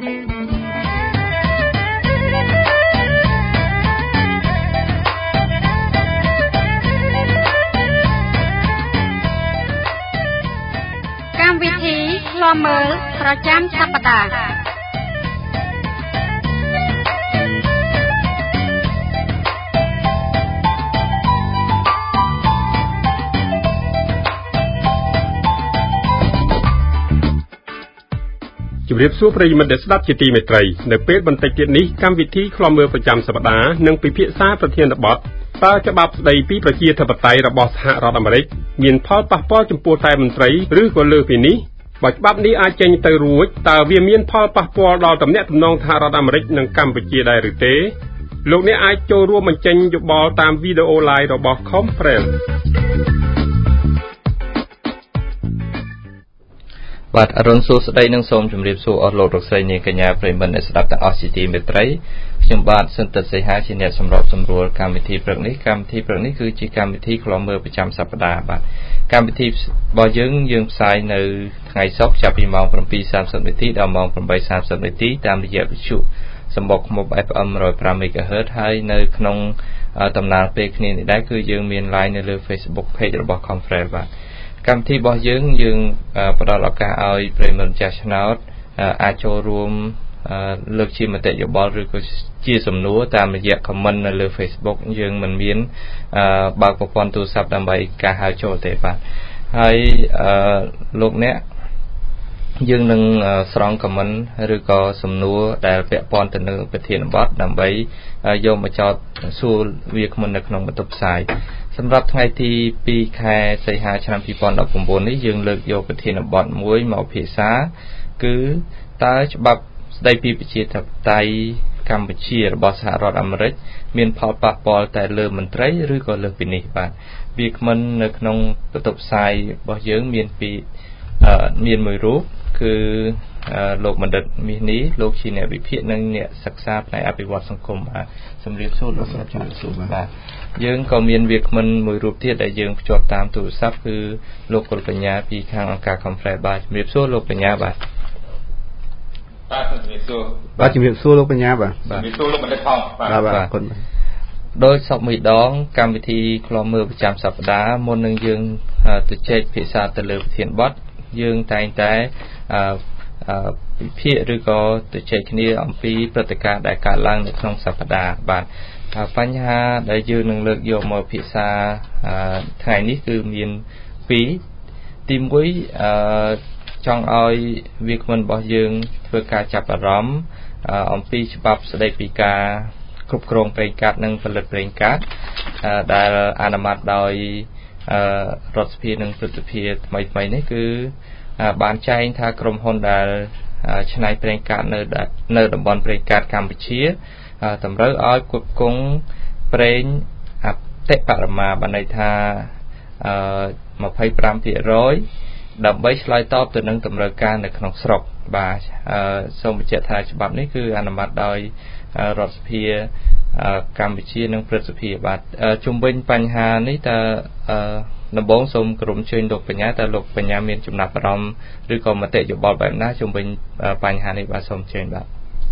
កម្មវិធីឃ្លាំមើលប្រចាំសប្តាហ៍ជំរាបសួរប្រិយមិត្តដែលស្ដាប់ជាទីមេត្រីនៅពេលបន្តិចទៀតនេះកម្មវិធីឃ្លាំមើលប្រចាំសប្តាហ៍នឹងពិភាក្សាប្រធានបទតើច្បាប់ស្ដីពីប្រជាធិបតេយ្យរបស់សហរដ្ឋអាមេរិកមានផលប៉ះពាល់ចំពោះតែមន្ត្រីឬក៏លើសពីនេះបើច្បាប់នេះអាចចេញទៅរួចតើវាមានផលប៉ះពាល់ដល់ទំនាក់ទំនងសហរដ្ឋអាមេរិកនិងកម្ពុជាដែរឬទេលោកអ្នកអាចចូលរួមបញ្ចេញយោបល់តាមវីដេអូ live របស់ Comprel បាទអរុនសួស្ដីនិងសូមជម្រាបសួរអស់លោករកស្រីនាងកញ្ញាប្រិយមិត្តអ្នកស្ដាប់ទាំងអស់ជាទីមេត្រីខ្ញុំបាទសិនទិតសីហាជាអ្នកសម្របសម្រួលកម្មវិធីព្រឹកនេះគឺជាកម្មវិធីឃ្លាំមើលប្រចាំសប្តាហ៍បាទកម្មវិធីរបស់យើងផ្សាយនៅថ្ងៃសុក្រចាប់ពីម៉ោង 7:30 នាទីដល់ម៉ោង 8:30 នាទីតាមរយៈវិទ្យុសម្បុកខ្មុំ FM 105 MHz ហើយនៅក្នុងដំណើរពេលគ្នានេះដែរគឺយើងមាន live នៅលើ Facebook page របស់ Comprel បាទកម្មវិធីរបស់យើងផ្ដល់ឱកាសឲ្យប្រិយមិត្តចាស់ឆ្នោតអាចចូលរួមលើកជាមតិយោបល់ឬក៏ជាសំណួរតាមរយៈ comment នៅលើ Facebook យើងមិនមានបើកប្រព័ន្ធទូរស័ព្ទដើម្បីការហៅចូលទេបាទហើយលោកអ្នកយើងនឹងស្រង់ comment ឬក៏សំណួរដែលពាក់ព័ន្ធទៅនឹងប្រធានបទដើម្បីយកមកចោទសួរវាគ្មិននៅក្នុងបន្ទប់ផ្សាយសម្រាប់ថ្ងៃទី 2 ខែសីហាឆ្នាំ 2019 នេះយើងលើកយកប្រធានបទមួយមកពិភាក្សាគឺតើច្បាប់ស្ដីពីប្រជាធិបតេយ្យកម្ពុជារបស់សហរដ្ឋអាមេរិកមានផលប៉ះពាល់តែលើមន្ត្រីឬក៏លើសពីនេះបាទវាគ្មិននៅក្នុងបន្ទប់ផ្សាយរបស់យើងមានមួយរូបគឺលោកបណ្ឌិតមាសនេះលោកជាអ្នកវិភាគនិងអ្នកសិក្សាផ្នែកអភិវឌ្ឍសង្គមបាទសម្រាប់សួរលោកជំរាបសួរបាទយើងក៏មានវាគ្មិនមួយរូបទៀតដែលយើងភ្ជាប់តាមទូរស័ព្ទគឺលោកកុលបញ្ញាពីខាងអង្គការ Comprel បាទជំរាបសួរលោកបញ្ញាបាទបាទជំរាបសួរលោកបញ្ញាបាទជំរាបសួរលោកបណ្ឌិតផងបាទអរគុណដោយសពមួយដងកម្មវិធីឃ្លាំមើលប្រចាំសប្តាហ៍មុននឹងយើងទៅជែកភាសាទៅលើប្រធានបទយើងតែងតែវិភាគឬក៏ទៅជែកគ្នាអំពីព្រឹត្តិការណ៍ដែលកើតឡើងនៅក្នុងសប្តាហ៍បាទបញ្ហាដែលយើងនឹងលើកយកមកពិភាក្សាថ្ងៃនេះគឺមាន2ទី1ចង់ឲ្យវាគ្មិនរបស់យើងធ្វើការចាប់អារម្មណ៍អំពីច្បាប់ស្ដីពីការគ្រប់គ្រងប្រេងកាតនិងផលិតប្រេងកាតដែលអនុម័តដោយរដ្ឋសភានិងព្រឹទ្ធសភាថ្មីនេះគឺបានចែងថាក្រុមហ៊ុនដែលច្នៃប្រេងកាតនៅតំបន់ប្រេងកាតកម្ពុជាតម្រូវឲ្យគ្រប់គ្រងប្រេងអតិបរមាបានន័យថា25% ដើម្បីឆ្លើយតបទៅនឹងតម្រូវការនៅក្នុងស្រុកបាទសូមបញ្ជាក់ថាច្បាប់នេះគឺអនុម័តដោយរដ្ឋសភាកម្ពុជានិងព្រឹទ្ធសភាបាទជំវិញបញ្ហានេះតើដំបូងសូមគោរពអញ្ជើញលោកបញ្ញាតើលោកបញ្ញាមានចំណាប់អារម្មណ៍ឬក៏មតិយោបល់បែបណាជំវិញបញ្ហានេះបាទសូមអញ្ជើញបាទ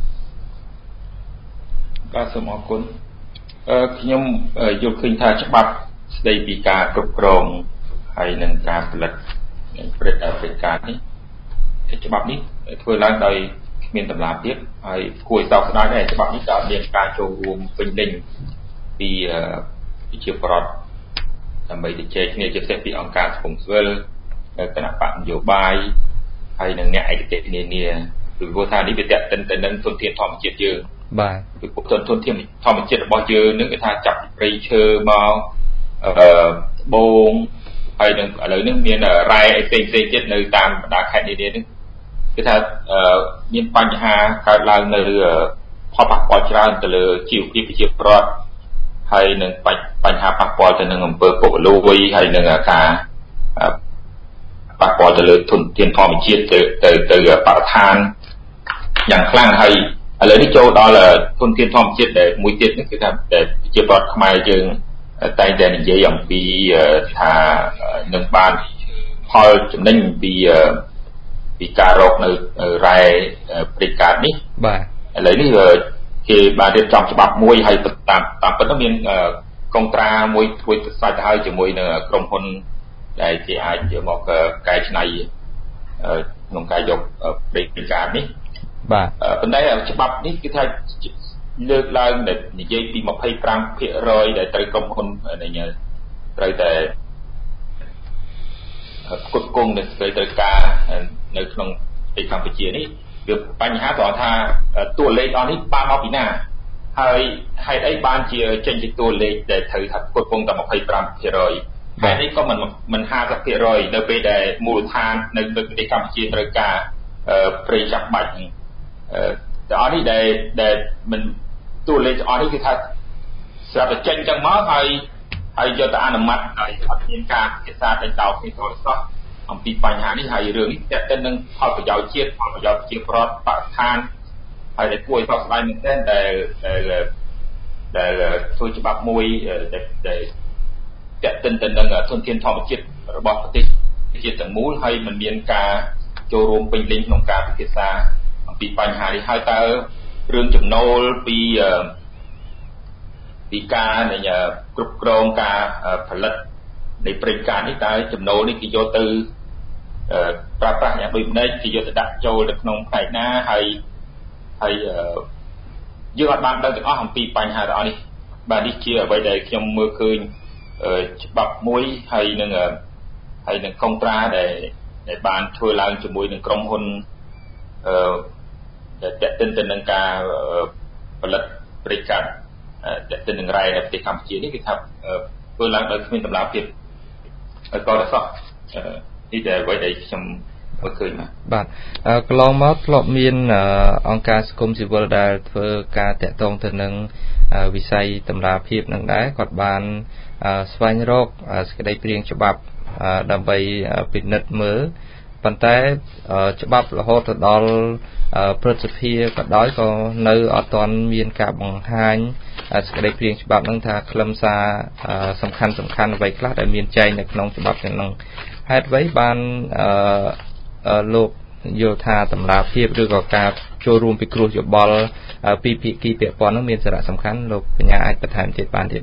សូមអរគុណខ្ញុំយល់ឃើញថាច្បាប់ស្ដីពីការគ្រប់គ្រងហើយនិងការផលិតប្រេងកាតនេះច្បាប់នេះធ្វើឡើងដោយគ្មានតម្លាភាពហើយគួរឲ្យសោកស្ដាយដែរច្បាប់នេះក៏មានការចូលរួមពេញលេញពីប្រជាពលរដ្ឋដើម្បីជជែកគ្នាជាពិសេសពីអង្គការសង្គមស៊ីវិលគណៈបកនយោបាយហើយនិងអ្នកឯកទេសនានាពីព្រោះថានេះវាតេតិនទៅនឹងធនធានធម្មជាតិយើងបាទពីព្រោះធនធានធម្មជាតិរបស់យើងនឹងគេថាចាប់ព្រៃឈើមកត្បូងហើយនឹងឥឡូវនេះមានរ៉ែផ្សេងទៀតនៅតាមបណ្ដាខេត្តនានានេះគឺថាមានបញ្ហាកើតឡើងនៅផលប៉ះពាល់ច្រើនទៅលើជីវភាពប្រជាពលរដ្ឋហើយនឹងបញ្ហាប៉ះពាល់ទៅនឹងអំពើពុករលួយហើយនឹងការប៉ះពាល់ទៅលើធនធានធម្មជាតិទៅបរិស្ថានយ៉ាងខ្លាំងហើយឥឡូវនេះចូលដល់ធនធានធម្មជាតិដែលមួយទៀតនេះគឺថាប្រជាពលរដ្ឋខ្មែរយើងតែងតែនិយាយអំពីថានឹងបានផលចំណេញពីពីការរកនៅរ៉ែព្រៃកាតនេះបាទឥឡូវនេះគេបានរៀបចំច្បាប់មួយហើយតាមពិតមានកុងត្រាមួយធ្វើស្រេចទៅហើយជាមួយនឹងក្រុមហ៊ុនដែលគេអាចយកមកកែច្នៃក្នុងការយកព្រៃកាតនេះបាទប៉ុន្តែច្បាប់នេះគឺថាលើកឡើងដែលនិយាយពី 25% ដែលត្រូវក្រុមហ៊ុនត្រូវតែផ្គត់ផ្គង់នៅស្ទើរត្រូវការនៅក្នុងប្រទេសកម្ពុជានេះវាបញ្ហាត្រង់ថាតួលេខអស់នេះបានមកពីណាហើយហេតុអីបានជាចេញជាតួលេខដែលត្រូវថាផ្គត់ផ្គង់តែ 25% ហេតុអីក៏មិន 50% នៅពេលដែលមូលដ្ឋាននៅប្រទេសកម្ពុជាត្រូវការព្រៃចាំបាច់តែអស់នេះដែលមិនតួលេខអស់នេះគឺថាស្រាប់តែចេញចឹងមកហើយយកទៅអនុម័តហើយអត់មានការពិភាក្សាដេញដោលគ្នាទៅសោះអំពីបញ្ហានេះហើយរឿងនេះទាក់ទិននឹងផលប្រយោជន៍ជាតិផលប្រយោជន៍ប្រជាពលរដ្ឋបរិស្ថានហើយដែលគួរឲ្យសោកស្ដាយមែនទែនដែលធ្វើច្បាប់មួយដែលទាក់ទិនទៅនឹងធនធានធម្មជាតិរបស់ប្រទេសជាតិទាំងមូលហើយមិនមានការចូលរួមពេញលេញក្នុងការពិភាក្សាអំពីបញ្ហានេះហើយតើរឿងចំណូលពីការគ្រប់គ្រងការផលិតនៃព្រៃកាតនេះតើចំណូលនេះគេយកទៅប្រើប្រាស់យ៉ាងដូចម្តេចគេយកទៅដាក់ចូលទៅក្នុងផ្នែកណាហើយយើងអត់បានដឹងទាំងអស់អំពីបញ្ហាទាំងអស់នេះបាទនេះជាអ្វីដែលខ្ញុំមើលឃើញច្បាប់មួយហើយនឹងកុងត្រាដែលបានធ្វើឡើងជាមួយនឹងក្រុមហ៊ុនដែលទាក់ទិនទៅនឹងការផលិតព្រៃកាតទាក់ទិននឹងរ៉ែនៅប្រទេសកម្ពុជានេះគឺថាធ្វើឡើងដោយគ្មានតម្លាភាពហើយក៏ដល់សោះនេះតែអ្វីដែលខ្ញុំមើលឃើញបាទកន្លងមកធ្លាប់មានអង្គការសង្គមស៊ីវិលដែលធ្វើការតាក់ទងទៅនឹងវិស័យតម្លាភាពនឹងដែរគាត់បានស្វែងរកសេចក្តីព្រាងច្បាប់ដើម្បីពិនិត្យមើលប៉ុន្តែច្បាប់រហូតទៅដល់ព្រឹទ្ធសភាក៏ដោយក៏នៅអត់ទាន់មានការបង្ហាញសេចក្តីព្រាងច្បាប់នឹងថាខ្លឹមសារសំខាន់អ្វីខ្លះដែលមានចែងនៅក្នុងច្បាប់ទាំងនោះហេតុអ្វីបានលោកយល់ថាតម្លាភាពឬក៏ការចូលរួមពិគ្រោះយោបល់ពីភាគីពាក់ព័ន្ធនោះមានសារៈសំខាន់លោកបញ្ញាអាចបន្ថែមទៀតបានទេ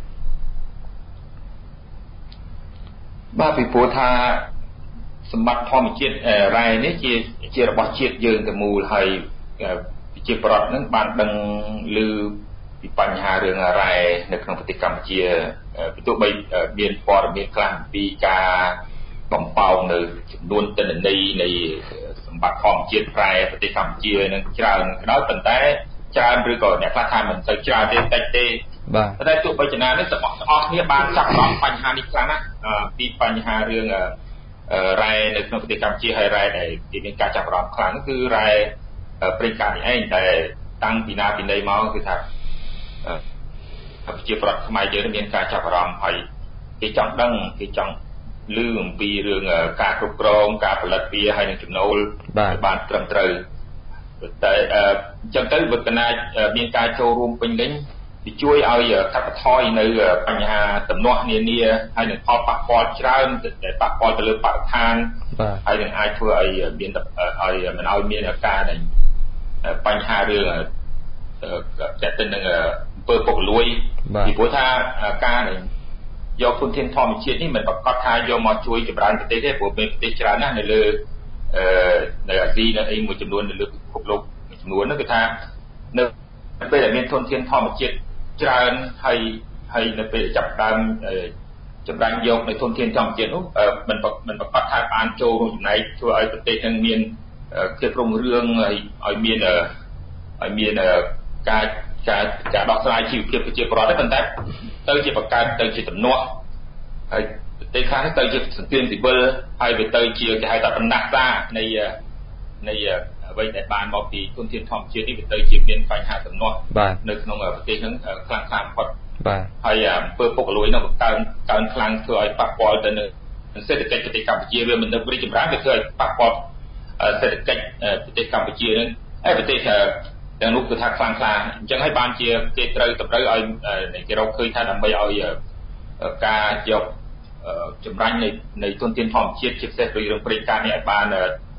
បាទពីព្រោះថាសម្បត្តិធម្មជាតិរ៉ែនេះជារបស់ជាតិយើងទាំងមូលហើយប្រជាប្រដ្ឋនឹងបានដឹងឮពីបញ្ហារឿងរ៉ែនៅក្នុងប្រទេសកម្ពុជាពីទោះបីមានព័ត៌មានខ្លះពីការបំផោងនៅចំនួនទិន្នន័យនៃសម្បត្តិធម្មជាតិរ៉ែប្រទេសកម្ពុជានឹងច្រើនក៏ដោយប៉ុន្តែច្រើនឬក៏អ្នកខ្លះថាមិនទៅច្រើនទេតិចទេបាទតែទោះបីយ៉ាងណានេះទាំងអស់គ្នាបានចាប់អារម្មណ៍បញ្ហានេះខ្លាំងណាស់ពីបញ្ហារឿងរ៉ែនៅក្នុងប្រទេសកម្ពុជាហើយរ៉ែដែលមានការចាប់អារម្មណ៍ខ្លាំងគឺរ៉ែព្រៃកាតនេះឯងតែតាំងពីណាពីណីមកគឺថាប្រជាប្រដ្ឋខ្មែរយើងមានការចាប់អារម្មណ៍ហើយគេចង់ដឹងគេចង់ឮអំពីរឿងការគ្រប់គ្រងការផលិតវាហើយនឹងចំណូលបានត្រឹមត្រូវតែអញ្ចឹងទៅវឌ្ឍនាមានការចូលរួមពេញលេញវាជួយឲ្យកាត់បន្ថយនៅបញ្ហាទំនាស់នានាហើយនឹងផលប៉ះពាល់ច្រើនដែលប៉ះពាល់ទៅលើបរិស្ថានហើយនឹងអាចធ្វើឲ្យមានឲ្យមិនឲ្យមានការដែលបញ្ហារឿងតែទៅនឹងអំពើពុករលួយពីព្រោះថាការយកធនធានធម្មជាតិនេះមិនប្រកាសថាយកមកជួយចម្រើនប្រទេសទេព្រោះប្រទេសច្រើនណាស់នៅលើនៅអាស៊ីនៅអីមួយចំនួននៅលើពិភពលោកមួយចំនួននោះគឺថានៅពេលដែលមានធនធានធម្មជាតិច្រើនហើយនៅពេលចាប់ដើមចម្រាញ់យកនៅធនធានធម្មជាតិនោះមិនប្រកាសថាបានចូលរួមចំណែកធ្វើឲ្យប្រទេសនឹងមានភាពរុងរឿងឲ្យមានការដោះស្រាយជីវភាពប្រជាពលរដ្ឋទេប៉ុន្តែទៅជាបង្កើតទៅជាទំនាស់ហើយប្រទេសខ្លះទៅជាសង្គ្រាមស៊ីវិលហើយវាទៅជាគេហៅថាបណ្ដាសានៃអ្វីដែលបានមកពីធនធានធម្មជាតិនេះវាទៅជាមានបញ្ហាទំនាស់នៅក្នុងប្រទេសហ្នឹងខ្លាំងបំផុតបាទហើយអំពើពុករលួយនោះកើនខ្លាំងធ្វើឲ្យប៉ះពាល់ទៅនឹងសេដ្ឋកិច្ចប្រទេសកម្ពុជាវាមិននៅរីកចម្រើនវាធ្វើឲ្យប៉ះពាល់សេដ្ឋកិច្ចប្រទេសកម្ពុជាហ្នឹងហើយប្រទេសទាំងនោះគឺថាខ្លាំងខ្លាអញ្ចឹងហើយបានជាគេត្រូវតម្រូវឲ្យគេរកឃើញថាដើម្បីឲ្យការយកចម្រាញ់នៃធនធានធម្មជាតិជាពិសេសរឿងព្រៃកាតនេះឲ្យបាន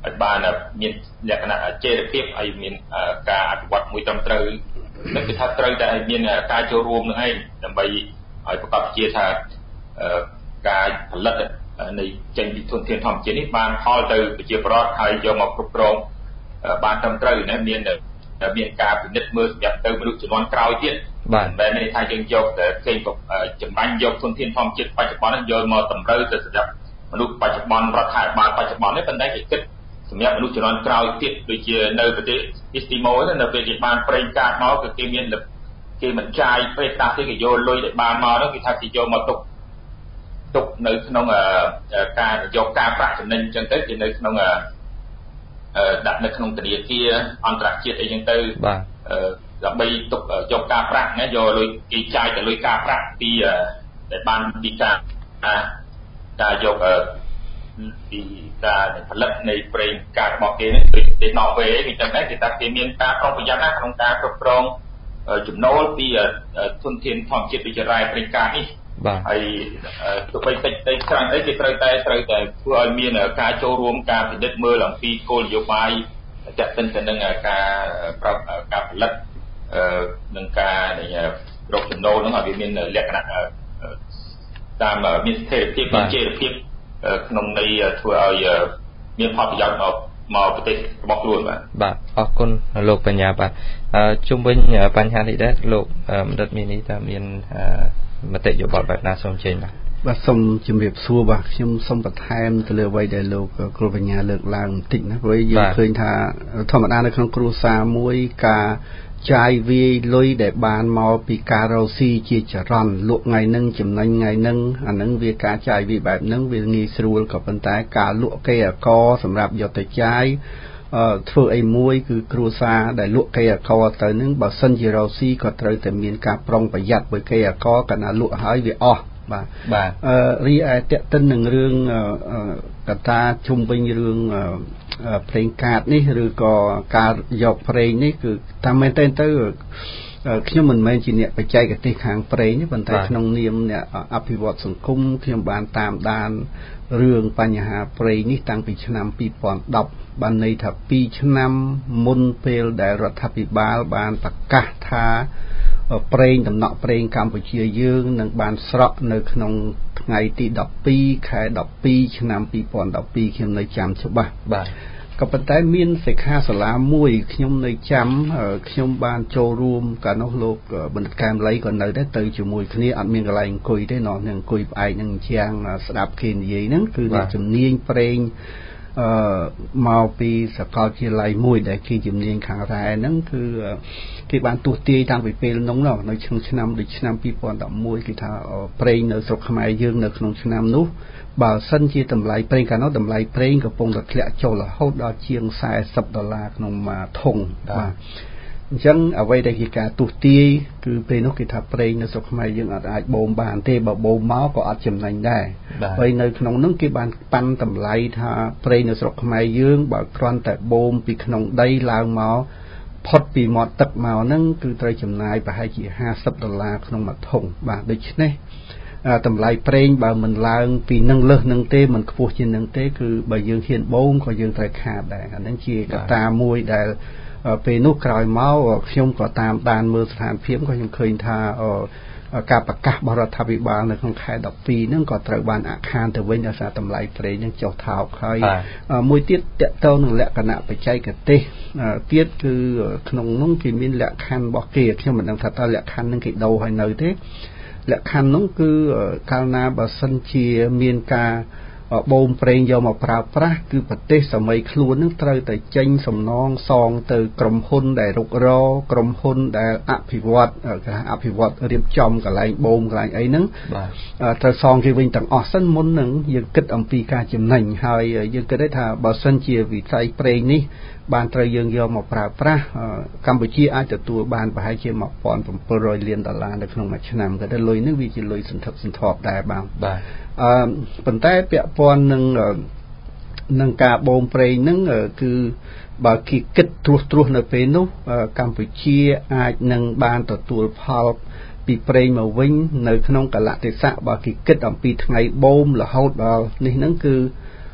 ឲ្យបានមានលក្ខណៈចេតភាពឲ្យមានការអភិវឌ្ឍមួយត្រឹមត្រូវនឹងគឺថាត្រូវតែឲ្យមានការចូលរួមនឹងឯងដើម្បីឲ្យប្រកបជាថាការផលិតនៃចេញពីធនធានធម្មជាតិនេះបានផលទៅប្រជាពលរដ្ឋហើយយកមកគ្រប់គ្រងបានត្រឹមត្រូវណាមានការពិនិត្យមើលសម្រាប់ទៅមនុស្សជំនាន់ក្រោយទៀតបាទមិនមែនថាយើងយកតែផ្សេងចម្បាញ់យកធនធានធម្មជាតិបច្ចុប្បន្ននេះយកមកតម្រូវទៅសម្រាប់មនុស្សបច្ចុប្បន្នរដ្ឋាភិបាលបច្ចុប្បន្ននេះប៉ុន្តែគេគិតសម្រាប់មនុស្សជំនាន់ក្រោយទៀតដូចជានៅប្រទេសអ៊ីស្ទីម៉ូនៅពេលគេបានប្រេងកាតមកគឺគេមានគេមិនចាយប្រេងកាតទេគេយកលុយដែលបានមកនោះគេថាគេយកមកទុកនៅក្នុងការយកការប្រាក់ចំណេញអញ្ចឹងទៅគេនៅក្នុងដាក់នៅក្នុងធនាគារអន្តរជាតិអីចឹងទៅបាទដើម្បីទុកយកការប្រាក់ណាយកលុយគេចាយតែលុយការប្រាក់ពីដែលបានពីការយកពីការផលិតនៃប្រេងកាតរបស់គេនេះដូចប្រទេសណ័រវេគេចឹងដែរគេថាគេមានការប្រុងប្រយ័ត្នណាក្នុងការគ្រប់គ្រងចំណូលពីធនធានធម្មជាតិដូចជារ៉ែប្រេងកាតនេះបាទហើយទោះបីតិចតិចច្រើនអីគេត្រូវតែធ្វើឲ្យមានការចូលរួមការពិនិត្យមើលអំពីគោលនយោបាយចាក់ទិនទៅនឹងការផលិតនឹងការរកចំណូលនឹងឲ្យវាមានលក្ខណៈតាមមានស្ថិរភាពមានចេតភាពក្នុងន័យធ្វើឲ្យមានផលប្រយោជន៍មកប្រទេសរបស់ខ្លួនបាទអរគុណលោកបញ្ញាបាទជុំវិញបញ្ហានេះដែរលោកបណ្ឌិតមាននេះតើមានមតិយោបល់បែបណាសូមជើញបាទសូមជម្រាបសួរបាទខ្ញុំសូមបន្ថែមទៅលើអ្វីដែលលោកគ្រូបញ្ញាលើកឡើងបន្តិចណាព្រោះយើងឃើញថាធម្មតានៅក្នុងគ្រួសារមួយការចាយវាយលុយដែលបានមកពីការរកស៊ីជាចរន្តលក់ថ្ងៃហ្នឹងចំណេញថ្ងៃហ្នឹងអាហ្នឹងវាការចាយវាយបែបហ្នឹងវាងាយស្រួលក៏ប៉ុន្តែការលក់កេរ្តិ៍ករសម្រាប់យកទៅចាយធ្វើអីមួយគឺគ្រួសារដែលលក់កេរ្តិ៍ករទៅនឹងបើសិនជារកស៊ីក៏ត្រូវតែមានការប្រុងប្រយ័ត្នបើកេរ្តិ៍ករកាលណាលក់ហើយវាអស់បាទរីឯតេតិននឹងរឿងកត្តាជុំវិញរឿងប្រេងកាតនេះឬក៏ការយកប្រេងនេះគឺតាមមែនទៅខ្ញុំមិនមែនជាអ្នកបច្ចេកទេសខាងប្រេងទេប៉ុន្តែក្នុងនាមអ្នកអភិវឌ្ឍសង្គមខ្ញុំបានតាមដានរឿងបញ្ហាប្រេងនេះតាំងពីឆ្នាំ2010បានន័យថា2ឆ្នាំមុនពេលដែលរដ្ឋាភិបាលបានប្រកាសថាប្រេងដំណក់ប្រេងកម្ពុជាយើងនឹងបានស្រក់នៅក្នុងថ្ងៃទី12ខែ12ឆ្នាំ2012ខ្ញុំនៅចាំច្បាស់បាទក៏ប៉ុន្តែមានសិក្ខាសាលាមួយខ្ញុំនៅចាំខ្ញុំបានចូលរួមកាលនោះលោកបណ្ឌិតកែមលីក៏នៅដែរទៅជាមួយគ្នាអត់មានកន្លែងអង្គុយទេនោះនឹងអង្គុយផ្អែកនឹងជាងស្ដាប់គេនិយាយហ្នឹងគឺអ្នកជំនាញប្រេងមកពីសាកលវិទ្យាល័យមួយដែលគេជំនាញខាងរ៉ែហ្នឹងគឺគេបានទស្សន៍ទាយតាំងពីពេលនោះនៅឆ្នាំដូចឆ្នាំ2011គេថាប្រេងនៅស្រុកខ្មែរយើងនៅក្នុងឆ្នាំនោះបើសិនជាតម្លៃប្រេងកាលនោះតម្លៃប្រេងកំពុងតែធ្លាក់ចូលរហូតដល់ជាង$40ក្នុងមួយធុងបាទអញ្ចឹងអ្វីដែលគេការទស្សន៍ទាយគឺពេលនោះគេថាប្រេងនៅស្រុកខ្មែរយើងអាចបូមបានទេបើបូមមកក៏អត់ចំណេញដែរហើយនៅក្នុងនោះគេបានប៉ាន់តម្លៃថាប្រេងនៅស្រុកខ្មែរយើងបើគ្រាន់តែបូមពីក្នុងដីឡើងមកផុតពីមាត់ទឹកមកហ្នឹងគឺត្រូវចំណាយប្រហែលជា$50ក្នុងមួយធុងបាទដូច្នេះតម្លៃប្រេងបើមិនឡើងពីនឹងលើសនឹងទេមិនខ្ពស់ជាងនឹងទេគឺបើយើងហ៊ានបូមក៏យើងត្រូវខាតដែរអាហ្នឹងជាកត្តាមួយដែលពេលនោះក្រោយមកខ្ញុំក៏តាមដានមើលស្ថានភាពក៏ខ្ញុំឃើញថាការប្រកាសរបស់រដ្ឋាភិបាលនៅក្នុងខែ12ហ្នឹងក៏ត្រូវបានអាខានទៅវិញដោយសារតម្លៃប្រេងហ្នឹងចុះថោកហើយមួយទៀតតកតទៅនឹងលក្ខណៈបច្ចេកទេសទៀតគឺក្នុងនោះគេមានលក្ខខណ្ឌរបស់គេខ្ញុំមិនដឹងថាតើលក្ខខណ្ឌហ្នឹងគេដូរឲ្យនៅទេលក្ខខណ្ឌនោះគឺកាលណាបើសិនជាមានការបូមប្រេងយកមកប្រើប្រាស់គឺប្រទេសសម័យខ្លួននឹងត្រូវតែចេញសំណងសងទៅក្រុមហ៊ុនដែលរុករកក្រុមហ៊ុនដែលអភិវឌ្ឍរៀបចំកន្លែងបូមកន្លែងអីហ្នឹងត្រូវសងគេវិញទាំងអស់សិនមុននឹងយើងគិតអំពីការចំណេញហើយយើងគិតថាបើសិនជាវិស័យប្រេងនេះបានត្រូវយើងយកមកប្រើប្រាស់កម្ពុជាអាចទទួលបានប្រហែលជា$1,700 លាននៅក្នុងមួយឆ្នាំក៏តែលុយនេះវាជាលុយសន្ធឹកសន្ធាប់ដែរបាទប៉ុន្តែពាក់ព័ន្ធនឹងការបូមប្រេងហ្នឹងគឺបើគេគិតត្រួសនៅពេលនោះកម្ពុជាអាចនឹងបានទទួលផលពីប្រេងមកវិញនៅក្នុងកលៈទេសៈបើគេគិតអំពីថ្ងៃបូមរហូតដល់នេះហ្នឹងគឺ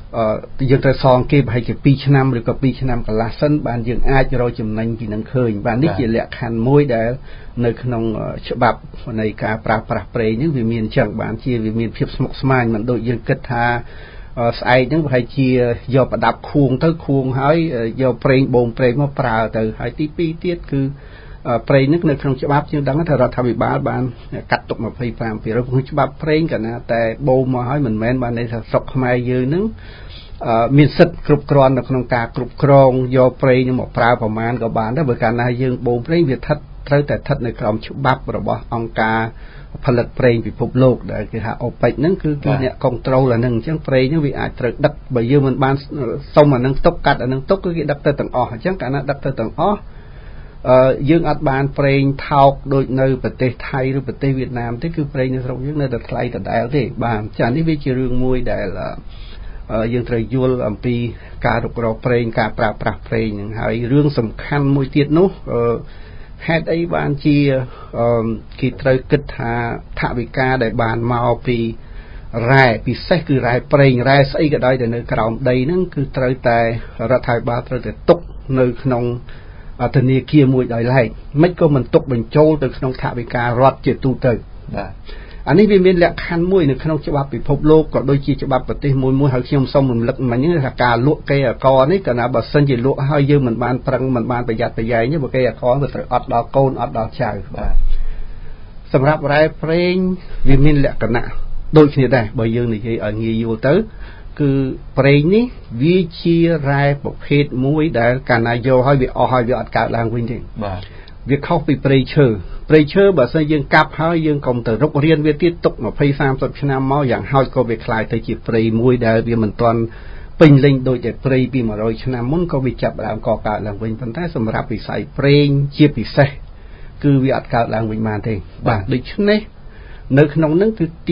យើងត្រូវសងគេប្រហែលជា2ឆ្នាំឬក៏2ឆ្នាំកន្លះសិនបានយើងអាចរកចំណេញពីនឹងឃើញបាទនេះជាលក្ខខណ្ឌមួយដែលនៅក្នុងច្បាប់នៃការប្រើប្រាស់ប្រេងនេះវាមានចឹងបានជាវាមានភាពស្មុគស្មាញមិនដូចយើងគិតថាស្អែកហ្នឹងប្រហែលជាយកប្រដាប់ខួងទៅខួងហើយយកប្រេងបូមប្រេងមកប្រើទៅហើយទី2ទៀតគឺប្រេងនេះនៅក្នុងច្បាប់យើងដឹងថារដ្ឋាភិបាលបានកាត់ទុក 25% ក្នុងច្បាប់ប្រេងកាលណាតែបូមមកហើយមិនមែនបានន័យថាស្រុកខ្មែរយើងនឹងមានសិទ្ធិគ្រប់គ្រាន់នៅក្នុងការគ្រប់គ្រងយកប្រេងមកប្រើប្រមាណក៏បានដែរបើកាលណាយើងបូមប្រេងវាត្រូវតែស្ថិតនៅក្រោមច្បាប់របស់អង្គការផលិតប្រេងពិភពលោកដែលគេថា OPEC ហ្នឹងគឺអ្នកគ្រប់គ្រងអាហ្នឹងអញ្ចឹងប្រេងហ្នឹងវាអាចត្រូវដឹកបើយើងមិនបានសុំអាហ្នឹងទុកកាត់អាហ្នឹងទុកគឺគេដឹកទៅទាំងអស់អញ្ចឹងកាលណាដឹកទៅទាំងអស់យើងអត់បានប្រេងថោកដូចនៅប្រទេសថៃឬប្រទេសវៀតណាមទេគឺប្រេងនៅស្រុកយើងនៅតែថ្លៃដដែលទេបាទចា៎នេះវាជារឿងមួយដែលយើងត្រូវយល់អំពីការរុករកប្រេងការប្រើប្រាស់ប្រេងហ្នឹងហើយរឿងសំខាន់មួយទៀតនោះហេតុអីបានជាគេត្រូវគិតថាថវិកាដែលបានមកពីរ៉ែពិសេសគឺរ៉ែប្រេងរ៉ែស្អីក៏ដោយដែលនៅក្រោមដីហ្នឹងគឺត្រូវតែរដ្ឋាភិបាលត្រូវតែទុកនៅក្នុងធនាគារមួយដោយឡែកមិនក៏មិនទុកបញ្ចូលទៅក្នុងថវិការដ្ឋជាទូទៅបាទអានេះវាមានលក្ខខណ្ឌមួយនៅក្នុងច្បាប់ពិភពលោកក៏ដូចជាច្បាប់ប្រទេសមួយហើយខ្ញុំសូមរំលឹកមិញថាការលក់កេអកនេះកាលណាបើសិនជាលក់ហើយយើងមិនបានប្រឹងមិនបានប្រយ័ត្នប្រយែងទេបើកេអកវាត្រូវអត់ដល់កូនអត់ដល់ចៅបាទសម្រាប់រ៉ែប្រេងវាមានលក្ខណៈដូចគ្នាដែរបើយើងនិយាយឲ្យងាយយល់ទៅគឺប្រេងនេះវាជារ៉ែប្រភេទមួយដែលកាលណាយកហើយវាអស់ហើយវាអត់កើតឡើងវិញទេបាទវាខុសពីព្រៃឈើបើសិនយើងកាប់ហើយយើងកុំទៅរុករៀនវាទៀតទុក 20-30 ឆ្នាំមកយ៉ាងហោចក៏វាคล้ายទៅជាព្រៃមួយដែលវាមិនទាន់ពេញលេញដូចតែព្រៃពី100ឆ្នាំមុនក៏វាចាប់ដើមកកើតឡើងវិញប៉ុន្តែសម្រាប់វិស័យប្រេងជាពិសេសគឺវាអត់កើតឡើងវិញបានទេបាទដូច្នេះនៅក្នុងនឹងគឺទី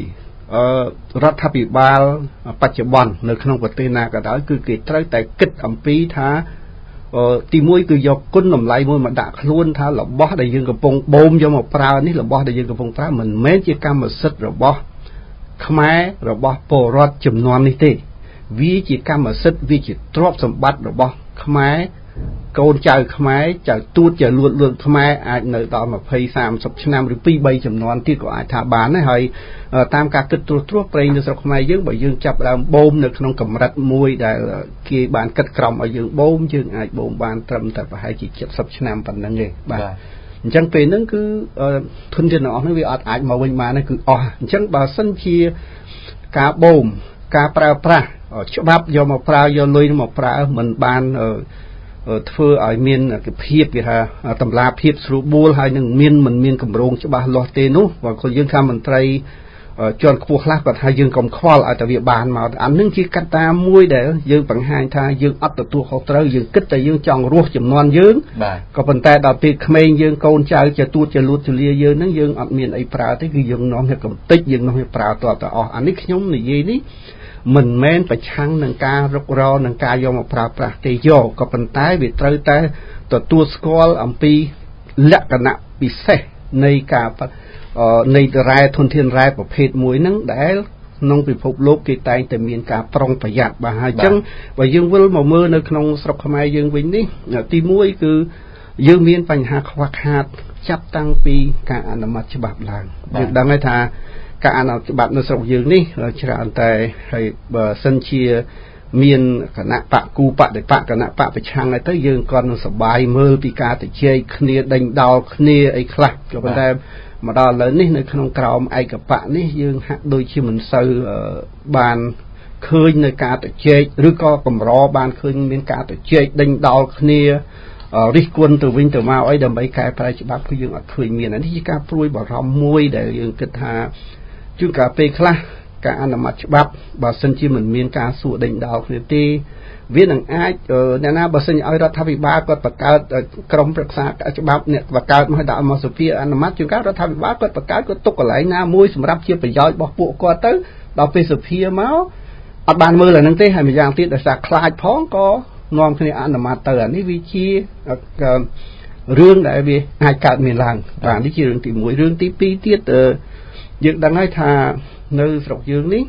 1រដ្ឋាភិបាលបច្ចុប្បន្ននៅក្នុងប្រទេសណាក៏ដោយគឺគេត្រូវតែគិតអំពីថាទី1គឺយកគុណតម្លៃមួយមកដាក់ខ្លួនថារបស់ដែលយើងកំពុងបូមយកមកប្រើនេះរបស់ដែលយើងកំពុងប្រើមិនមែនជាកម្មសិទ្ធិរបស់ខ្មែររបស់ពលរដ្ឋចំនួននេះទេវាជាកម្មសិទ្ធិវាជាទ្រព្យសម្បត្តិរបស់ខ្មែរកូនចៅខ្មែរចៅទួតចៅលួតខ្មែរអាចនៅដល់20-30 ឆ្នាំឬ 2-3 ចំនួនទៀតក៏អាចថាបានដែរហើយតាមការគិតត្រួសប្រេងនៅស្រុកខ្មែរយើងបើយើងចាប់ដើមបូមនៅក្នុងកម្រិតមួយដែលគេបានគិតក្រំឲ្យយើងបូមយើងអាចបូមបានត្រឹមតែប្រហែលជា70ឆ្នាំប៉ុណ្ណឹងទេបាទអញ្ចឹងពេលហ្នឹងគឺធនធានទាំងអស់ហ្នឹងវាអត់អាចមកវិញបានទេគឺអស់អញ្ចឹងបើសិនជាការបូមការប្រើប្រាស់ច្បាប់យកមកប្រើយកលុយមកប្រើមិនបានធ្វើឲ្យមានភាពគេថាតម្លាភាពស្រួលបួលហើយនឹងមិនមានកម្រងច្បាស់លាស់ទេនោះបើគាត់យើងថាមន្ត្រីជាន់ខ្ពស់ខ្លះគាត់ថាយើងកុំខ្វល់ឲ្យតែវាបានមកអានឹងជាកត្តាមួយដែលយើងបង្ហាញថាយើងអត់ទទួលខុសត្រូវយើងគិតតែយើងចង់រស់ចំនួនយើងក៏ប៉ុន្តែដល់ពេលក្មេងយើងកូនចៅជាទួតជាលួតជលាយើងហ្នឹងយើងអត់មានអីប្រើទេគឺយើងនាំឲ្យកំតិចយើងនាំឲ្យប្រើតទៅអស់អានេះខ្ញុំនិយាយនេះមិនមែនប្រឆាំងនឹងការរុករកនឹងការយកមកប្រើប្រាស់ទេយកក៏ប៉ុន្តែវាត្រូវតែទទួលស្គាល់អំពីលក្ខណៈពិសេសនៃការនៃរ៉ែធនធានរ៉ែប្រភេទមួយហ្នឹងដែលក្នុងពិភពលោកគេតែងតែមានការប្រុងប្រយ័ត្នបាទហើយអញ្ចឹងបើយើងវិលមកមើលនៅក្នុងស្រុកខ្មែរយើងវិញនេះទី1គឺយើងមានបញ្ហាខ្វះខាតចាប់តាំងពីការអនុម័តច្បាប់ឡើងយើងដឹងហើយថាការអនុម័តច្បាប់នៅស្រុកយើងនេះច្រើនតែហើយបើសិនជាមានគណៈបកគូបដិបកគណៈបកប្រឆាំងទៅយើងក៏នឹងសប្បាយមើលពីការទៅជែកគ្នាដេញដោលគ្នាអីខ្លះក៏ប៉ុន្តែមកដល់ឥឡូវនេះនៅក្នុងក្រោមឯកបកនេះយើងហាក់ដូចជាមិនសូវបានឃើញនៅការទៅជែកឬក៏កម្របានឃើញមានការទៅជែកដេញដោលគ្នារិះគន់ទៅវិញទៅមកអីដើម្បីកែប្រែច្បាប់គឺយើងអត់ឃើញមាននេះជាការព្រួយបារម្ភមួយដែលយើងគិតថាជួនកាលពេលខ្លះការអនុម័តច្បាប់បើសិនជាមិនមានការសួរដេញដោលគ្នាទេវានឹងអាចអ្នកណាបើសិនឲ្យរដ្ឋាភិបាលគាត់បង្កើតក្រុមប្រឹក្សាច្បាប់អ្នកបង្កើតមកដាក់មកសភាអនុម័តជួនកាលរដ្ឋាភិបាលគាត់បង្កើតគាត់ទុកកន្លែងណាមួយសម្រាប់ជាប្រយោជន៍របស់ពួកគាត់ទៅដល់ពេលសភាមកអត់បានមើលអានឹងទេហើយម្យ៉ាងទៀតដោយសារខ្លាចផងក៏នាំគ្នាអនុម័តទៅអានេះវាជារឿងដែលវាអាចកើតមានឡើងបាទនេះជារឿងទី1រឿងទី2ទៀតយើងដឹងហើយថានៅស្រុកយើងនេះ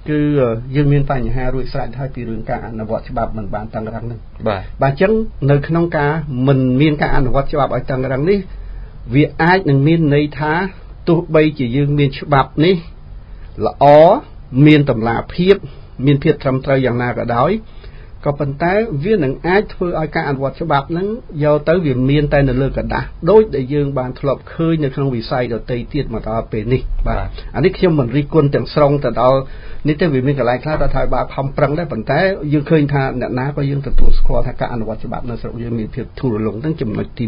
គឺយើងមានបញ្ហារួចស្រេចហើយពីរឿងការអនុវត្តច្បាប់មិនបានតឹងរ៉ឹងហ្នឹងបាទអញ្ចឹងនៅក្នុងការមិនមានការអនុវត្តច្បាប់ឲ្យតឹងរ៉ឹងនេះវាអាចនឹងមានន័យថាទោះបីជាយើងមានច្បាប់នេះល្អមានតម្លាភាពមានភាពត្រឹមត្រូវយ៉ាងណាក៏ដោយក៏ប៉ុន្តែវានឹងអាចធ្វើឲ្យការអនុវត្តច្បាប់ហ្នឹងយកទៅវាមានតែនៅលើกระดาษដូចដែលយើងបានធ្លាប់ឃើញនៅក្នុងវិស័យដទៃទៀតមកដល់ពេលនេះបាទអានេះខ្ញុំមិនរិះគន់ទាំងស្រុងទៅដល់នេះទេវាមានកន្លែងខ្លះដែលថាបើខំប្រឹងដែរប៉ុន្តែយើងឃើញថាអ្នកណាក៏យើងទទួលស្គាល់ថាការអនុវត្តច្បាប់នៅស្រុកយើងមានភាពធូររលុងហ្នឹងចំណុចទី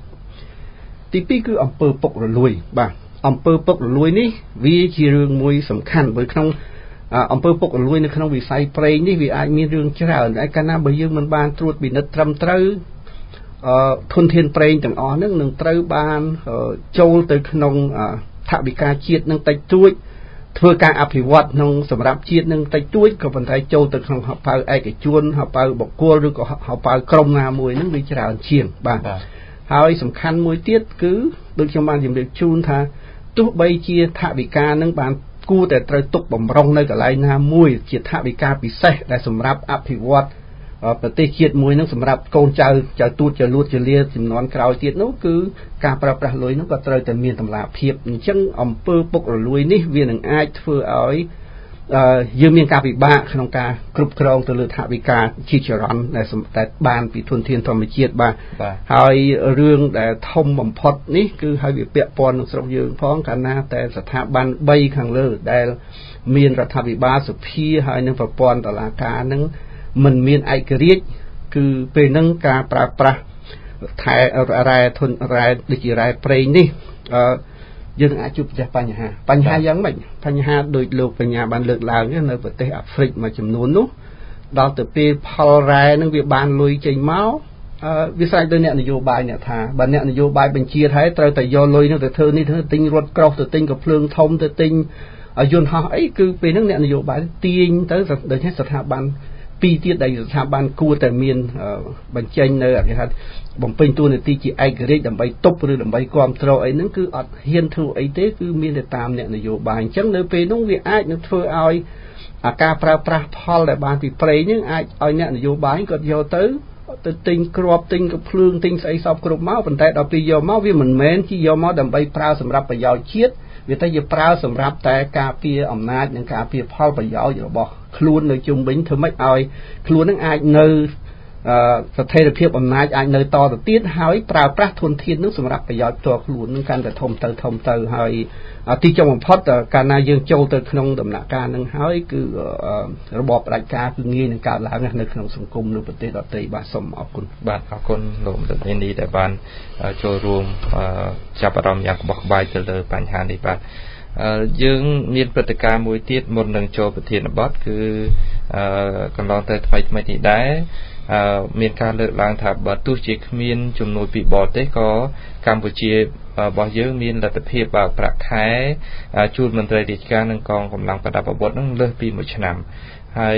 1ទី2គឺអំពើពុករលួយបាទអំពើពុករលួយនេះវាជារឿងមួយសំខាន់bởiក្នុងអំពើពុករលួយនៅក្នុងវិស័យប្រេងនេះវាអាចមានរឿងច្រើនតែកាលណាបើយើងមិនបានត្រួតពិនិត្យត្រឹមត្រូវធនធានប្រេងទាំងអស់ហ្នឹងនឹងត្រូវបានចូលទៅក្នុងថវិកាជាតិនឹងតិចតួចធ្វើការអភិវឌ្ឍក្នុងសម្រាប់ជាតិនឹងតិចតួចក៏ប៉ុន្តែចូលទៅក្នុងហបៅឯកជនហបៅបុគ្គលឬក៏ហបៅក្រុមណាមួយហ្នឹងវាច្រើនជាងបាទហើយសំខាន់មួយទៀតគឺដូចខ្ញុំបានជម្រាបជូនថាទោះបីជាថវិកានឹងបានគួរតែត្រូវទុកបំរុងនៅកន្លែងណាមួយជាថវិកាពិសេសដែលសម្រាប់អភិវឌ្ឍប្រទេសជាតិមួយនឹងសម្រាប់កូនចៅទូតចលួតចលាចំនួនក្រោយទៀតនោះគឺការប្រើប្រាស់លុយនោះក៏ត្រូវតែមានតម្លាភាពអញ្ចឹងអំពើពុករលួយនេះវានឹងអាចធ្វើឲ្យយើងមានការពិបាកក្នុងការគ្រប់គ្រងទៅលើថវិកាជាចរន្តដែលបានពីធនធានធម្មជាតិបាទហើយរឿងដែលធំបំផុតនេះគឺឲ្យវាពាក់ព័ន្ធនឹងស្រុកយើងផងកាលណាតែស្ថាប័ន3ខាងលើដែលមានរដ្ឋាភិបាលសភាហើយនឹងប្រព័ន្ធតុលាការនឹងមិនមានឯករាជ្យគឺពេលហ្នឹងការប្រើប្រាស់ថែរ៉ែធនរ៉ែដូចជារ៉ែប្រេងនេះយើងអាចជួបប្រទះបញ្ហាយ៉ាងម៉េចបញ្ហាដូចលោកបញ្ញាបានលើកឡើងនៅប្រទេសអាហ្វ្រិកមួយចំនួននោះដល់ទៅពេលផលរ៉ែនឹងវាបានលុយចេញមកវាស្រេចទៅអ្នកនយោបាយអ្នកថាបើអ្នកនយោបាយបញ្ជាឲ្យត្រូវតែយកលុយនោះទៅធ្វើនេះទៅទិញរថក្រោះទៅទិញកំភ្លើងធំទៅទិញយន្តហោះអីគឺពេលហ្នឹងអ្នកនយោបាយទាញទៅដូចនេះស្ថាប័នពីរទៀតដែលស្ថាប័នគួរតែមានបញ្ចេញនៅគេថាបំពេញតួនាទីជាឯករាជ្យដើម្បីទប់ឬដើម្បីគ្រប់គ្រងអីហ្នឹងគឺអត់ហ៊ានធ្វើអីទេគឺមានតែតាមអ្នកនយោបាយអញ្ចឹងនៅពេលនោះវាអាចនឹងធ្វើឲ្យការប្រើប្រាស់ផលដែលបានពីប្រេងហ្នឹងអាចឲ្យអ្នកនយោបាយគាត់យកទៅទិញគ្រាប់ទិញកំភ្លើងទិញស្អីសពគ្រប់មកប៉ុន្តែដល់ពេលយកមកវាមិនមែនជាយកមកដើម្បីប្រើសម្រាប់ប្រយោជន៍ជាតិវាតែជាប្រើសម្រាប់តែការពារអំណាចនិងការពារផលប្រយោជន៍របស់ខ្លួននៅជុំវិញធ្វើម៉េចឲ្យខ្លួននឹងអាចនៅស្ថិរភាពអំណាចអាចនៅតទៅទៀតហើយប្រើប្រាស់ធនធាននឹងសម្រាប់ប្រយោជន៍ផ្ទាល់ខ្លួននឹងកាន់តែធំទៅហើយទីចុងបំផុតកាលណាយើងចូលទៅក្នុងដំណាក់កាលនឹងហើយគឺរបបផ្ដាច់ការគឺងាយនឹងកើតឡើងនៅក្នុងសង្គមនៅប្រទេសដទៃបាទសូមអរគុណបាទអរគុណលោកមន្ត្រីនេះដែលបានចូលរួមចាប់អារម្មណ៍យ៉ាងក្បោះក្បាយទៅលើបញ្ហានេះបាទយើងមានព្រឹត្តិការណ៍មួយទៀតមុននឹងចូលប្រធានបទគឺកន្លងទៅថ្មីនេះដែរមានការលើកឡើងថាបើទោះជាគ្មានជំនួយពីបរទេសក៏កម្ពុជារបស់យើងមានលទ្ធភាពបើកប្រាក់ខែជូនមន្ត្រីរាជការនិងកងកម្លាំងប្រដាប់អាវុធនឹងលើសពី1ឆ្នាំហើយ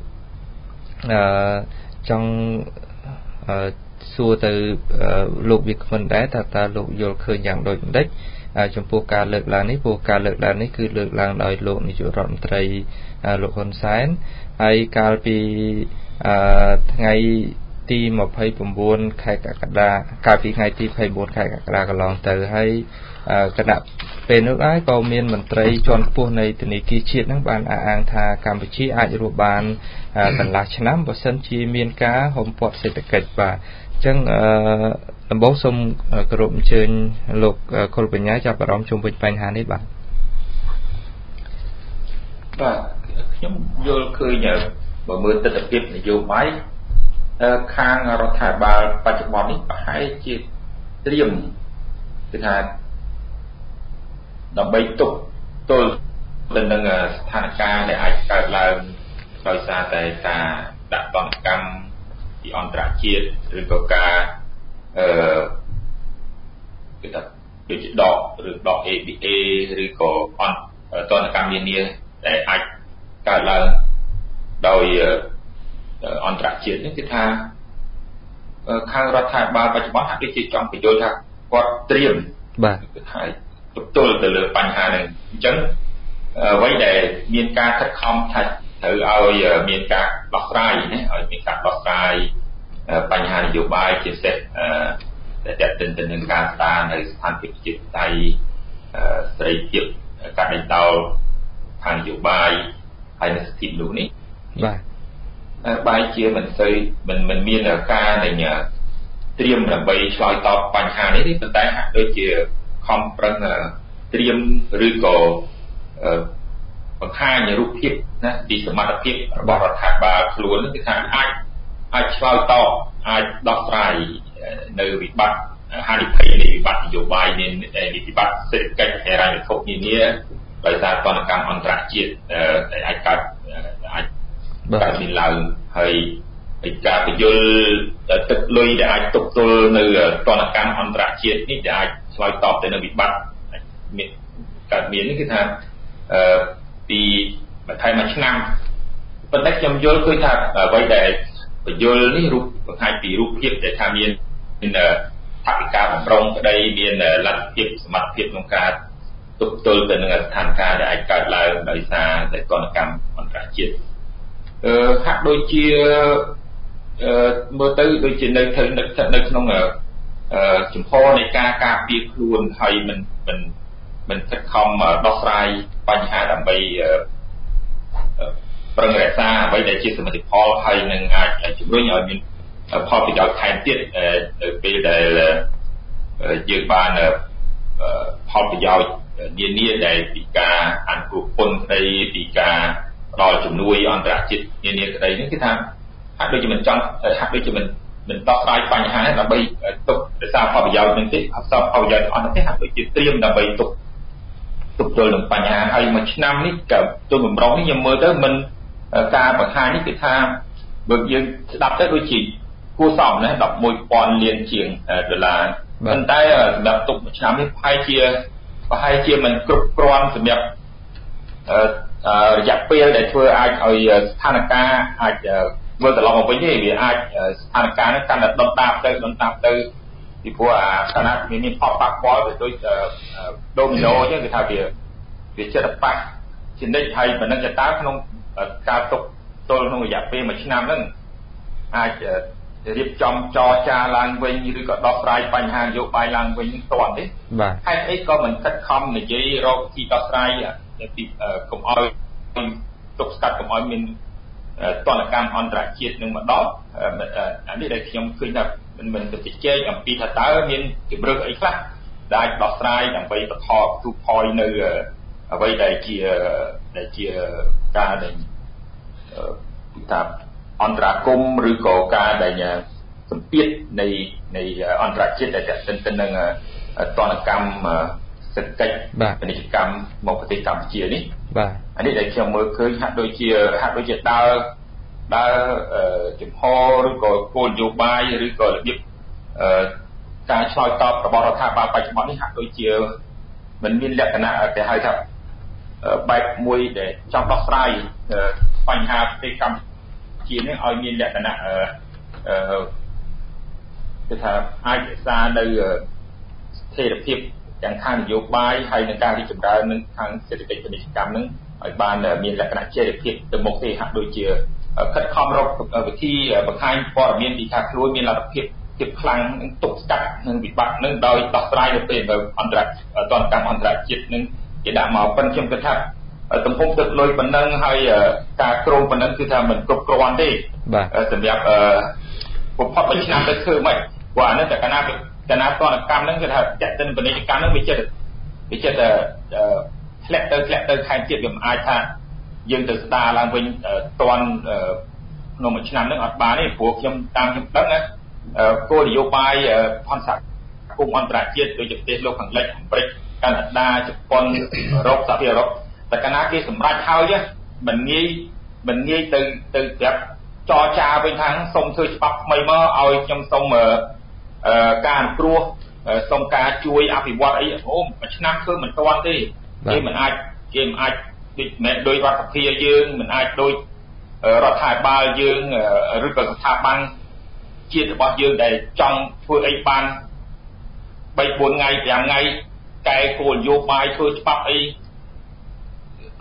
ចង់សួរទៅលោកវិក្កាមដែរតើលោកយល់ឃើញយ៉ាងដូចម្ដេចចំពោះការលើកឡើងនេះព្រោះការលើកឡើងនេះគឺលើកឡើងដោយលោកនាយករដ្ឋមន្ត្រីលោកហ៊ុនសែនហើយកាលពីថ្ងៃទី29ខែកក្កដាកាលពីថ្ងៃទី29ខែកក្កដាកន្លងទៅហើយគណៈពេលនោះដែរក៏មានមន្ត្រីជាន់ខ្ពស់នៃធនាគារជាតិនឹងបានអះអាងថាកម្ពុជាអាចរស់បានកន្លះឆ្នាំបើសិនជាមានការហុំព័ទ្ធសេដ្ឋកិច្ចបាទអញ្ចឹងដំបូងសូមគោរពអញ្ជើញលោកខុលបញ្ញាចាប់អារម្មណ៍ជុំវិញបញ្ហានេះបាទខ្ញុំយល់ឃើញបើមើលទស្សនវិជ្ជានយោបាយខាងរដ្ឋាភិបាលបច្ចុប្បន្ននេះប្រហែលជាត្រៀមគឺថាដើម្បីទប់ទល់ទៅនឹងស្ថានភាពដែលអាចកើតឡើងដោយសារតែការដាក់ទណ្ឌកម្មពីអន្តរជាតិឬក៏ការគឺថាដូចជាដក ABA ឬក៏ទណ្ឌកម្មនានាដែលអាចកើតឡើងដោយអន្តរជាតិនេះគឺថាខាងរដ្ឋាភិបាលបច្ចុប្បន្នហាក់ដូចជាចង់បញ្យល់ថាគាត់ត្រៀមបាទគឺថាទប់ទល់ទៅលើបញ្ហានេះអញ្ចឹងអ្វីដែលមានការខិតខំថាត្រូវឲ្យមានការដោះស្រាយណាឲ្យមានការដោះស្រាយបញ្ហានយោបាយជាពិសេសដែលទាក់ទងទៅនឹងការស្ដារនៅស្ថានភាពប្រជាធិបតេយ្យសេរីភាពការដេញដោលខាងនយោបាយហើយនៅសិទ្ធិមនុស្សនេះបាទបែរជាមិនសូវមិនមានការដែលត្រៀមដើម្បីឆ្លើយតបបញ្ហានេះទេប៉ុន្តែហាក់ដូចជាខំប្រឹងត្រៀមឬក៏បង្ហាញរូបភាពណាពីសមត្ថភាពរបស់រដ្ឋាភិបាលខ្លួនគឺថាអាចឆ្លើយតបអាចដោះស្រាយនៅវិបត្តិហានិភ័យនៃវិបត្តិនយោបាយនៃវិបត្តិសេដ្ឋកិច្ចហិរញ្ញវត្ថុនានាដោយសារទណ្ឌកម្មអន្តរជាតិដែលអាចកើតមានឡើងហើយការបញ្យលទឹកលុយដែលអាចទប់ទល់នៅទណ្ឌកម្មអន្តរជាតិនេះដែលអាចឆ្លើយតបទៅនឹងវិបត្តិមានកើតមាននេះគឺថាពីបន្ថែមមួយឆ្នាំប៉ុន្តែខ្ញុំយល់ឃើញថាអ្វីដែលបញ្យលនេះរូបបង្ហាញពីរូបភាពដែលថាមានថវិកាបំរុងក្តីមានលទ្ធភាពសមត្ថភាពក្នុងការទប់ទល់ទៅនឹងស្ថានភាពដែលអាចកើតឡើងដោយសារតែទណ្ឌកម្មអន្តរជាតិហាក់ដូចជាមើលទៅដូចជានៅក្នុងចំហនៃការការពារខ្លួនហើយមិនខិតខំដោះស្រាយបញ្ហាដើម្បីប្រឹងរក្សាអ្វីដែលជាសមិទ្ធផលហើយនឹងអាចជំរុញឲ្យមានផលប្រយោជន៍ថែមទៀតនៅពេលដែលយើងបានផលប្រយោជន៍នានាដែលពីការអនុគ្រោះពន្ធក្តីពីការផ្ដល់ជំនួយអន្តរជាតិនានាក្តីនេះគឺថាហាក់ដូចជាមិនដោះស្រាយបញ្ហានេះដើម្បីទុករក្សាផលប្រយោជន៍នឹងទេអត់សល់ផលប្រយោជន៍អត់ទេហាក់ដូចជាត្រៀមដើម្បីទុកទល់នឹងបញ្ហាហើយមួយឆ្នាំនេះក៏ទុនបំរុងនេះខ្ញុំមើលទៅមិនការបង្ហាញនេះគឺថាបើយើងស្ដាប់ទៅដូចជាគួរសមណាស់ 11,000 លានជាងដុល្លារប៉ុន្តែសម្រាប់ទុកមួយឆ្នាំនេះប្រហែលជាមិនគ្រប់គ្រាន់សម្រាប់រយៈពេលដែលធ្វើអាចឲ្យស្ថានភាពអាចវិលត្រឡប់មកវិញទេវាអាចស្ថានភាពនេះកាន់តែដុនដាបទៅពីព្រោះខណៈមានផលប៉ះពាល់ទៅដូចដូមីណូអញ្ចឹងគឺថាវាចិត្តប៉ះជានិច្ចហើយប៉ុណ្ណឹងតើក្នុងការទុកទល់ក្នុងរយៈពេលមួយឆ្នាំហ្នឹងអាចរៀបចំចរចាឡើងវិញឬក៏ដោះស្រាយបញ្ហានយោបាយឡើងវិញទាន់ទេបាទហេតុអីក៏មិនខិតខំនិយាយរកទីដោះស្រាយពីកុំឲ្យទុកស្កាត់កុំឲ្យមានទណ្ឌកម្មអន្តរជាតិនឹងមកដល់អានេះដែលខ្ញុំឃើញថាមិនទៅជជែកអំពីថាតើមានជំរឿនអីខ្លះដែលអាចដោះស្រាយដើម្បីបន្ថយទូផយនៅអ្វីដែលជាការដែលថាអន្តរាគមឬក៏ការដែលសម្ពាធនៃអន្តរជាតិដែលទាក់ទងទៅនឹងទណ្ឌកម្មសេដ្ឋកិច្ចពាណិជ្ជកម្មមកប្រទេសកម្ពុជានេះបាទអានេះដែលខ្ញុំមើលឃើញហាក់ដូចជាដើរចំហឬក៏គោលនយោបាយឬក៏របៀបការឆ្លើយតបរបស់រដ្ឋាភិបាលបច្ចុប្បន្ននេះហាក់ដូចជាមិនមានលក្ខណៈគេហៅថាបែបមួយដែលចង់ដោះស្រាយបញ្ហាប្រទេសកម្ពុជានេះឲ្យមានលក្ខណៈគឺថាអាចរក្សានៅស្ថិរភាពទាំងខាងនយោបាយហើយនឹងការរីកចម្រើននឹងខាងសេដ្ឋកិច្ចពាណិជ្ជកម្មនឹងឲ្យបានមានលក្ខណៈចីរភាពទៅមុខទេហាក់ដូចជាខិតខំរកវិធីបង្ហាញព័ត៌មានពីថាខ្លួនមានលទ្ធភាពខ្លាំងនឹងទប់ស្កាត់នឹងវិបត្តិនឹងដោយដោះស្រាយនៅពេលអន្តរកម្មអន្តរជាតិនឹងគេដាក់មកប៉ុន្តែខ្ញុំគិតថាទំហំទឹកលុយប៉ុណ្ណឹងហើយការគ្រោងប៉ុណ្ណឹងគឺថាមិនគ្រប់គ្រាន់ទេសម្រាប់បំផុតមួយឆ្នាំទៅធ្វើមិនព្រោះអានេះតែកណាទណ្ឌកម្មហ្នឹងគឺថាចាក់ទិនពាណិជ្ជកម្មហ្នឹងវាចិត្តធ្លាក់ទៅខែទៀតវាមិនអាចថាយើងទៅស្ដារឡើងវិញតាន់ក្នុងមួយឆ្នាំហ្នឹងអត់បានទេព្រោះខ្ញុំតាមខ្ញុំដឹងណាគោលនយោបាយផនសហគមន៍អន្តរជាតិដូចជាប្រទេសលោកខាងលិចអាមេរិកកាណាដាជប៉ុនអឺរ៉ុបសហភាពអឺរ៉ុបតែកាលណាគេសម្រេចហើយមិនងាយទៅប្រាប់ចរចាវិញថាសូមធ្វើច្បាប់ថ្មីមកឲ្យខ្ញុំសូមការអនុគ្រោះសូមការជួយអភិវឌ្ឍអីមួយឆ្នាំធ្វើមិនទាន់ទេគេមិនអាចដូចមិនដោយរដ្ឋសភាយើងមិនអាចដូចរដ្ឋាភិបាលយើងឬក៏ស្ថាប័នជាតិរបស់យើងដែលចង់ធ្វើអីបាន3-4ថ្ងៃ5ថ្ងៃកែគោលនយោបាយធ្វើច្បាប់អី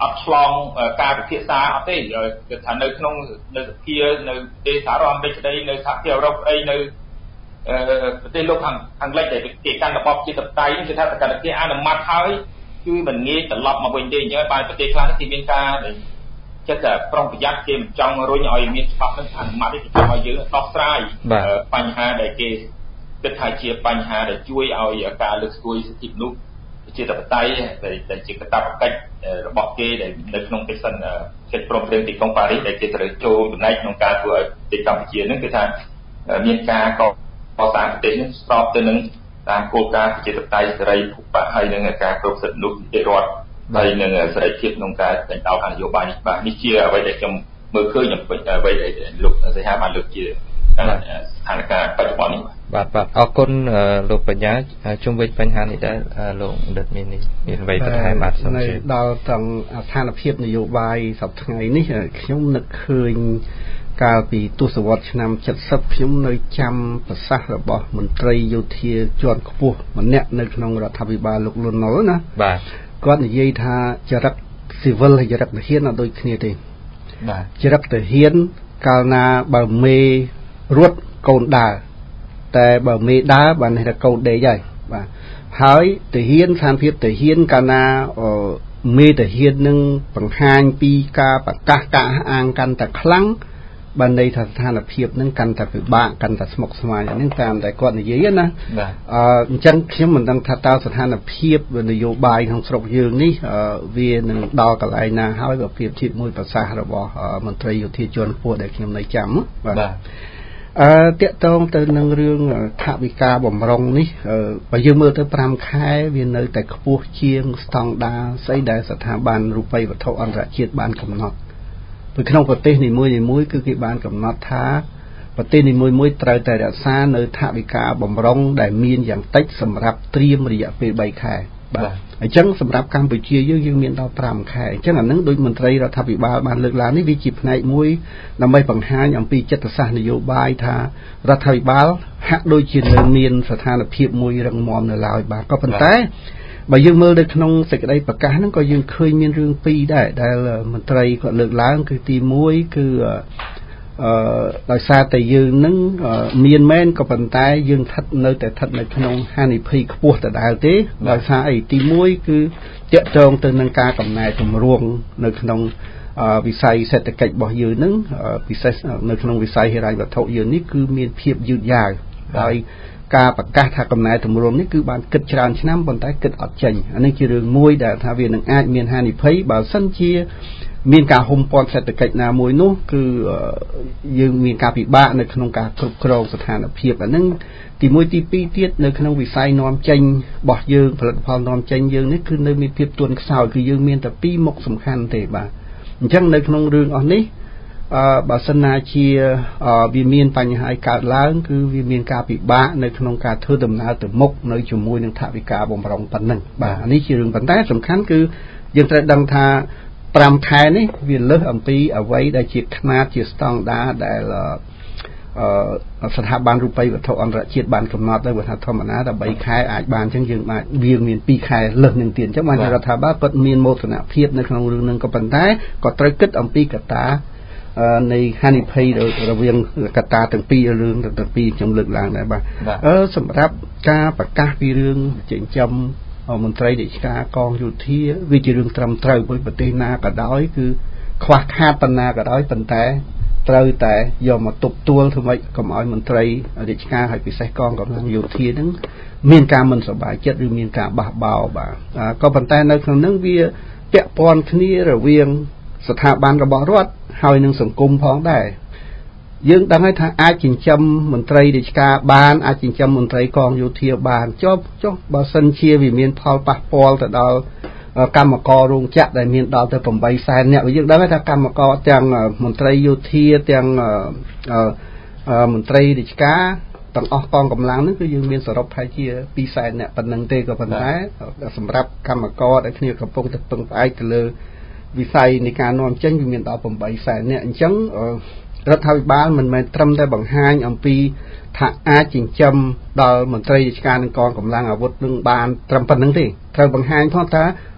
អត់ឆ្លងការពិភាក្សាអត់ទេគឺថានៅក្នុងនៅសភានៅប្រទេសសហរដ្ឋអាមេរិកក្តីនៅសហភាពអឺរ៉ុបក្តីនៅប្រទេសលោកខាងលិចដែលគេកាន់របបជាតបតៃគឺថាតែគេអនុម័តហើយគឺមិនងាយត្រឡប់មកវិញទេអញ្ចឹងបានប្រទេសខ្លះគេមានការចិត្តតែប្រុងប្រយ័ត្នគេមិនចង់រុញឲ្យមានច្បាប់នឹងអនុម័តទេគេចង់ឲ្យយើងដោះស្រាយបញ្ហាដែលគេគិតថាជាបញ្ហាដែលជួយឲ្យការលើកស្ទួយសិទ្ធិមនុស្សជាតបតៃដែលជាកាតព្វកិច្ចរបស់គេដែលនៅក្នុងកិច្ចព្រមព្រៀងទីក្រុងប៉ារីសដែលគេត្រូវចូលចំណែកក្នុងការធ្វើឲ្យប្រទេសកម្ពុជានឹងគឺថាមានការកសាងប្រទេសនេះស្របទៅនឹងតាមគោលការណ៍ប្រជាធិបតេយ្យសេរីភូប៉ាហើយនឹងការគ្រប់សិទ្ធិមនុស្សនីតិរដ្ឋហើយនឹងសេរីភាពក្នុងការតែងដោការនយោបាយនេះបាទនេះជាអ្វីដែលខ្ញុំមើលឃើញអ្វីដែលលោកសីហាបានលើកជាស្ថានភាពបច្ចុប្បន្ននេះបាទអរគុណលោកបញ្ញាជុំវិញបញ្ហានេះដែរលោកដិតមានអ្វីបន្ថែមបាទសូមជឿដល់ទាំងស្ថានភាពនយោបាយសប្តាហ៍ថ្ងៃនេះខ្ញុំនឹកឃើញកាលពីទសវត្សរ៍ឆ្នាំ70ខ្ញុំនៅចាំប្រសាសន៍របស់មន្ត្រីយោធាជាន់ខ្ពស់ម្នាក់នៅក្នុងរដ្ឋាភិបាលលោកលន់នល់ណាបាទគាត់និយាយថាចរិតស៊ីវិលហើយចរិតទាហានអត់ដូចគ្នាទេបាទចរិតទាហានកាលណាបើមេរត់កូនដើរតែបើមេដើរបានថាកូនដេកហើយបាទហើយទាហានស្ថានភាពទាហានកាលណាមេទាហាននឹងបង្ហាញពីការប្រកាសការអាងកាន់តែខ្លាំងបានន័យថាស្ថានភាពនឹងកាន់តែពិបាកកាន់តែស្មុគស្មាញហ្នឹងតាមតែគាត់និយាយណាអញ្ចឹងខ្ញុំមិនដឹងថាតើស្ថានភាពនយោបាយក្នុងស្រុកយើងនេះវានឹងដល់កន្លែងណាហើយបើប្រៀបធៀបមួយប្រសាសន៍របស់មន្ត្រីយោធាជាន់ខ្ពស់ដែលខ្ញុំនៅចាំបាទតាក់ទងទៅនឹងរឿងថវិកាបំរុងនេះបើយើងមើលទៅ5ខែវានៅតែខ្ពស់ជាងស្តង់ដារស្អីដែលស្ថាប័នរូបិយវត្ថុអន្តរជាតិបានកំណត់ពីក្នុងប្រទេសនីមួយៗគឺគេបានកំណត់ថាប្រទេសនីមួយៗត្រូវតែរក្សានៅថវិកាបំរុងដែលមានយ៉ាងតិចសម្រាប់ត្រៀមរយៈពេល3ខែបាទអញ្ចឹងសម្រាប់កម្ពុជាយើងមានដល់5ខែអញ្ចឹងអានឹងដោយមន្ត្រីរដ្ឋាភិបាលបានលើកឡើងនេះវាជាផ្នែកមួយដើម្បីបង្ហាញអំពីចិត្តសាស្ត្រនយោបាយថារដ្ឋាភិបាលហាក់ដូចជានៅមានស្ថានភាពមួយរឹងមាំនៅឡើយបាទក៏ប៉ុន្តែបើយើងមើលនៅក្នុងសេចក្តីប្រកាសហ្នឹងក៏យើងឃើញមានរឿងពីរដែរដែលមន្ត្រីគាត់លើកឡើងគឺទី1គឺដោយសារតែយើងនឹងមានមែនក៏ប៉ុន្តែយើងស្ថិតនៅក្នុងហានិភ័យខ្ពស់ដដែលទេដោយសារអីទី1គឺតាក់ទងទៅនឹងការកំណែទម្រង់នៅក្នុងវិស័យសេដ្ឋកិច្ចរបស់យើងនឹងពិសេសនៅក្នុងវិស័យហិរញ្ញវត្ថុយើងនេះគឺមានភាពយឺតយ៉ាវហើយការប្រកាសថាកំណែទម្រង់នេះគឺបានគិតច្រើនឆ្នាំប៉ុន្តែគិតអត់ចេញអានេះជារឿងមួយដែលថាវានឹងអាចមានហានិភ័យបើសិនជាមានការហុំព័ន្ធសេដ្ឋកិច្ចណាមួយនោះគឺយើងមានការពិបាកនៅក្នុងការគ្រប់គ្រងស្ថានភាពអានឹងទី1ទី2ទៀតនៅក្នុងវិស័យនាំចេញរបស់យើងផលិតផលនាំចេញយើងនេះគឺនៅមានភាពទន់ខ្សោយគឺយើងមានតែ2មុខសំខាន់ទេបាទអញ្ចឹងនៅក្នុងរឿងអស់នេះបើសិនណាជាវាមានបញ្ហាកើតឡើងគឺវាមានការពិបាកនៅក្នុងការធ្វើដំណើរទៅមុខនៅជាមួយនឹងថវិកាបំរុងប៉ុណ្ណឹងបាទនេះជារឿងប៉ុន្តែសំខាន់គឺយើងត្រូវដឹងថា5ខែនេះវាលើសអំពីអ្វីដែលជាຂ្នាតជាស្តង់ដារដែលស្ថាប័នរូបិយវត្ថុអន្តរជាតិបានកំណត់ទៅថាធម្មតាតែ3ខែអាចបានអញ្ចឹងយើងអាចវាមាន2ខែលើសនឹងទៀតអញ្ចឹងបានរដ្ឋាភិបាលគាត់មានមោទនភាពនៅក្នុងរឿងនឹងក៏ប៉ុន្តែក៏ត្រូវគិតអំពីកត្តានៃហានិភ័យរវាងកត្តាទាំងពីររឿងទាំងពីរខ្ញុំលើកឡើងដែរបាទសម្រាប់ការប្រកាសពីរឿងចិញ្ចឹមមន្ត្រីរាជការកងយោធាវាជារឿងត្រឹមត្រូវមួយប្រទេសណាក៏ដោយគឺខ្វះខាតបណ្ណាក៏ដោយប៉ុន្តែត្រូវតែយកមកទប់ទល់ធ្វើម៉េចកុំឲ្យមន្ត្រីរាជការហើយពិសេសកងកម្លាំងយោធាហ្នឹងមានការមិនសប្បាយចិត្តឬមានការបះបោរបាទក៏ប៉ុន្តែនៅក្នុងហ្នឹងវាពាក់ព័ន្ធគ្នារវាងស្ថាប័នរបស់រដ្ឋហើយនឹងសង្គមផងដែរយើងដឹងហើយថាអាចចិញ្ចឹមមន្ត្រីរាជការបានអាចចិញ្ចឹមមន្ត្រីកងយោធាបានចុះបើសិនជាវាមានផលប៉ះពាល់ទៅដល់កម្មកររោងចក្រដែលមានដល់ទៅ8សែនអ្នកយើងដឹងថាកម្មករទាំងមន្ត្រីយោធាទាំងមន្ត្រីរាជការទាំងអស់កងកម្លាំងហ្នឹងគឺយើងមានសរុបថាជា2សែនអ្នកប៉ុណ្ណឹងទេក៏ប៉ុន្តែសម្រាប់កម្មករដែលគ្នាកំពុងតែពឹងផ្អែកទៅលើវិស័យនៃការនាំចេញវាមានដល់8សែនអ្នកអញ្ចឹងរដ្ឋាភិបាលមិនមែនត្រឹមតែបង្ហាញអំពីថាអាចចិញ្ចឹមដល់មន្ត្រីរាជការនិងកងកម្លាំងអាវុធនឹងបានត្រឹមប៉ុណ្្នឹងទេត្រូវបង្ហាញផងថា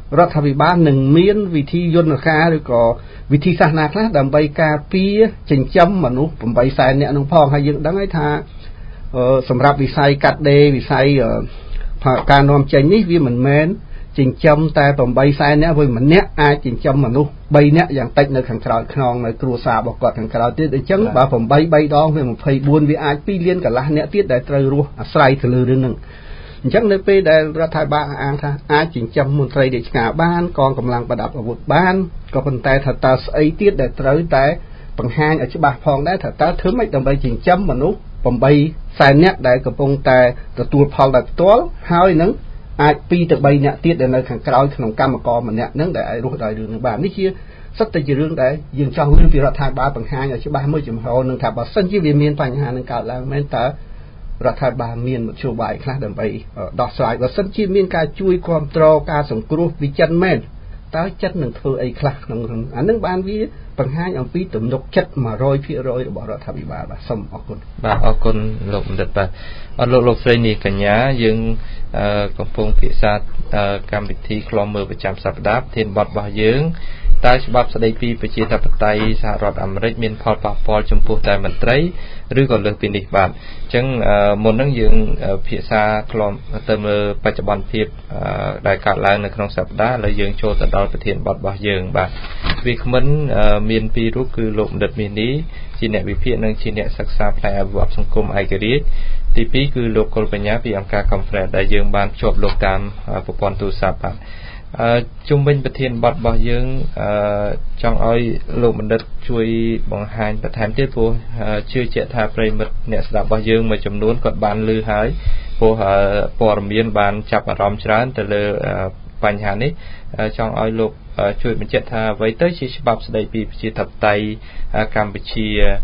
រដ្ឋាភិបាលនឹងមានវិធីយន្តការឬក៏វិធីសាស្ត្រណាខ្លះដើម្បីការពារចិញ្ចឹមមនុស្ស8សែននាក់នឹងផងហើយយើងដឹងហើយថាសម្រាប់វិស័យកាត់ដេរវិស័យការនាំចេញនេះវាមិនមែនចិញ្ចឹមតែ8សែននាក់វិញម្នាក់អាចចិញ្ចឹមមនុស្ស3នាក់យ៉ាងតិចនៅខាងក្រោយខ្នងនៅគ្រួសាររបស់គាត់ខាងក្រោយទៀតអញ្ចឹងបើ8 3ដងវា24វាអាច2លានកន្លះនាក់ទៀតដែលត្រូវរស់អាស្រ័យទៅលើរឿងហ្នឹងអញ្ចឹងនៅពេលដែលរដ្ឋាភិបាលអាងថាអាចចិញ្ចឹមមន្ត្រីរាជការបានកងកម្លាំងប្រដាប់អាវុធបានក៏ប៉ុន្តែថាតើស្អីទៀតដែលត្រូវតែបង្ហាញឲ្យច្បាស់ផងដែរថាតើធ្វើម៉េចដើម្បីចិញ្ចឹមមនុស្ស8សែននាក់ដែលកំពុងតែទទួលផលដោយផ្ទាល់ហើយនឹងអាច2ទៅ3នាក់ទៀតដែលនៅខាងក្រោយក្នុងកម្មករម្នាក់ហ្នឹងដែលអាចរស់ដោយរឿងនេះបាននេះជាសិតតែជារឿងដែលយើងចង់លើពីរដ្ឋាភិបាលបង្ហាញឲ្យច្បាស់មួយចំហនឹងថាបើសិនជាវាមានបញ្ហានឹងកើតឡើងមែនតើរដ្ឋាភិបាលមានមធ្យោបាយខ្លះដើម្បីដោះស្រាយបើសិនជាមានការជួយគ្រប់គ្រងការសង្គ្រោះវិចិត្រមែនតើចិត្តនឹងធ្វើអីខ្លះក្នុងអានឹងបានវាបង្ហាញអំពីទំនុកចិត្ត 100% របស់រដ្ឋាភិបាលបាទសូមអរគុណបាទអរគុណលោកបណ្ឌិតបាទអរលោកស្រីនាងកញ្ញាយើងកំពុងពិភាក្សាកម្មវិធីខ្លមមើលប្រចាំសប្តាហ៍ធានបទរបស់យើងតើច្បាប់ស្តីពីប្រជាធិបតេយ្យសហរដ្ឋអាមេរិកមានផលប៉ះពាល់ចំពោះតែមន្ត្រីឬក៏លើសពីនេះបាទអញ្ចឹងមុនហ្នឹងយើងពិភាក្សាខ្លមទៅមើលបច្ចុប្បន្នភាពដែលកើតឡើងនៅក្នុងសប្តាហ៍ឥឡូវយើងចូលទៅដល់ប្រធានបទរបស់យើងបាទវាគ្មិនមានពីររូបគឺលោកបណ្ឌិតមាសនេះជាអ្នកវិភាគនិងជាអ្នកសិក្សាផ្នែកអភិវឌ្ឍសង្គមឯករាជ្យទី2គឺលោកកុលបញ្ញាពីអង្គការ Conference ដែលយើងបានភ្ជាប់លោកតាមប្រព័ន្ធទូរស័ព្ទបាទជុំវិញប្រធានបទរបស់យើងចង់ឲ្យលោកបណ្ឌិតជួយបង្ហាញបន្ថែមទៀតព្រោះជឿជាក់ថាប្រិយមិត្តអ្នកស្ដាប់របស់យើងមួយចំនួនគាត់បានឮហើយព្រោះព័ត៌មានបានចាប់អារម្មណ៍ច្រើនទៅលើបញ្ហានេះចង់ឲ្យលោកជួយបញ្ជាក់ថាអ្វីទៅជាច្បាប់ស្តីពីប្រជាធិបតេយ្យកម្ពុជា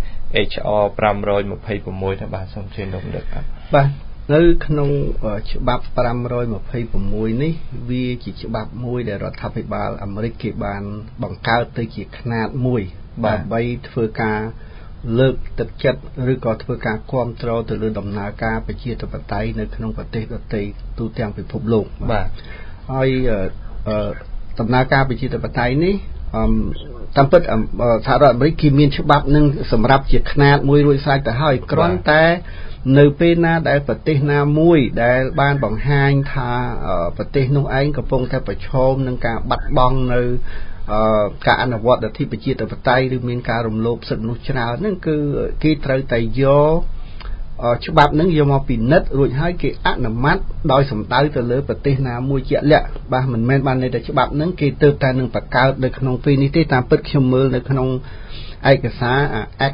HR 526បាទសូមជឿលោកបណ្ឌិតបាទនៅក្នុងច្បាប់526នេះវាជាច្បាប់មួយដែលរដ្ឋាភិបាលអាមេរិកគេបានបង្កើតទៅជាຂະຫນាតមួយដើម្បីធ្វើការលើកទឹកចិត្តឬក៏ធ្វើការគ្រប់គ្រងទៅលើដំណើរការប្រជាធិបតេយ្យនៅក្នុងប្រទេសដទៃទូទាំងពិភពលោកបាទហើយដំណើរការប្រជាធិបតេយ្យនេះតាមពិតសហរដ្ឋអាមេរិកគេមានច្បាប់នឹងសម្រាប់ជាຂະຫນាតមួយរួចស្រេចទៅហើយគ្រាន់តែនៅពេលណាដែលប្រទេសណាមួយដែលបានបង្ហាញថាប្រទេសនោះឯងកំពុងតែប្រឈមនឹងការបាត់បង់នៅការអនុវត្តលទ្ធិប្រជាធិបតេយ្យឬមានការរំលោភសិទ្ធិមនុស្សច្រើនហ្នឹងគឺគេត្រូវតែយកច្បាប់ហ្នឹងយកមកពិនិត្យរួចហើយគេអនុម័តដោយសម្ដៅទៅលើប្រទេសណាមួយជាក់លាក់បាទមិនមែនបានន័យថាច្បាប់ហ្នឹងគេទើបតែនឹងបង្កើតនៅក្នុងពេលនេះទេតាមពិតខ្ញុំមើលនៅក្នុងឯកសារ Act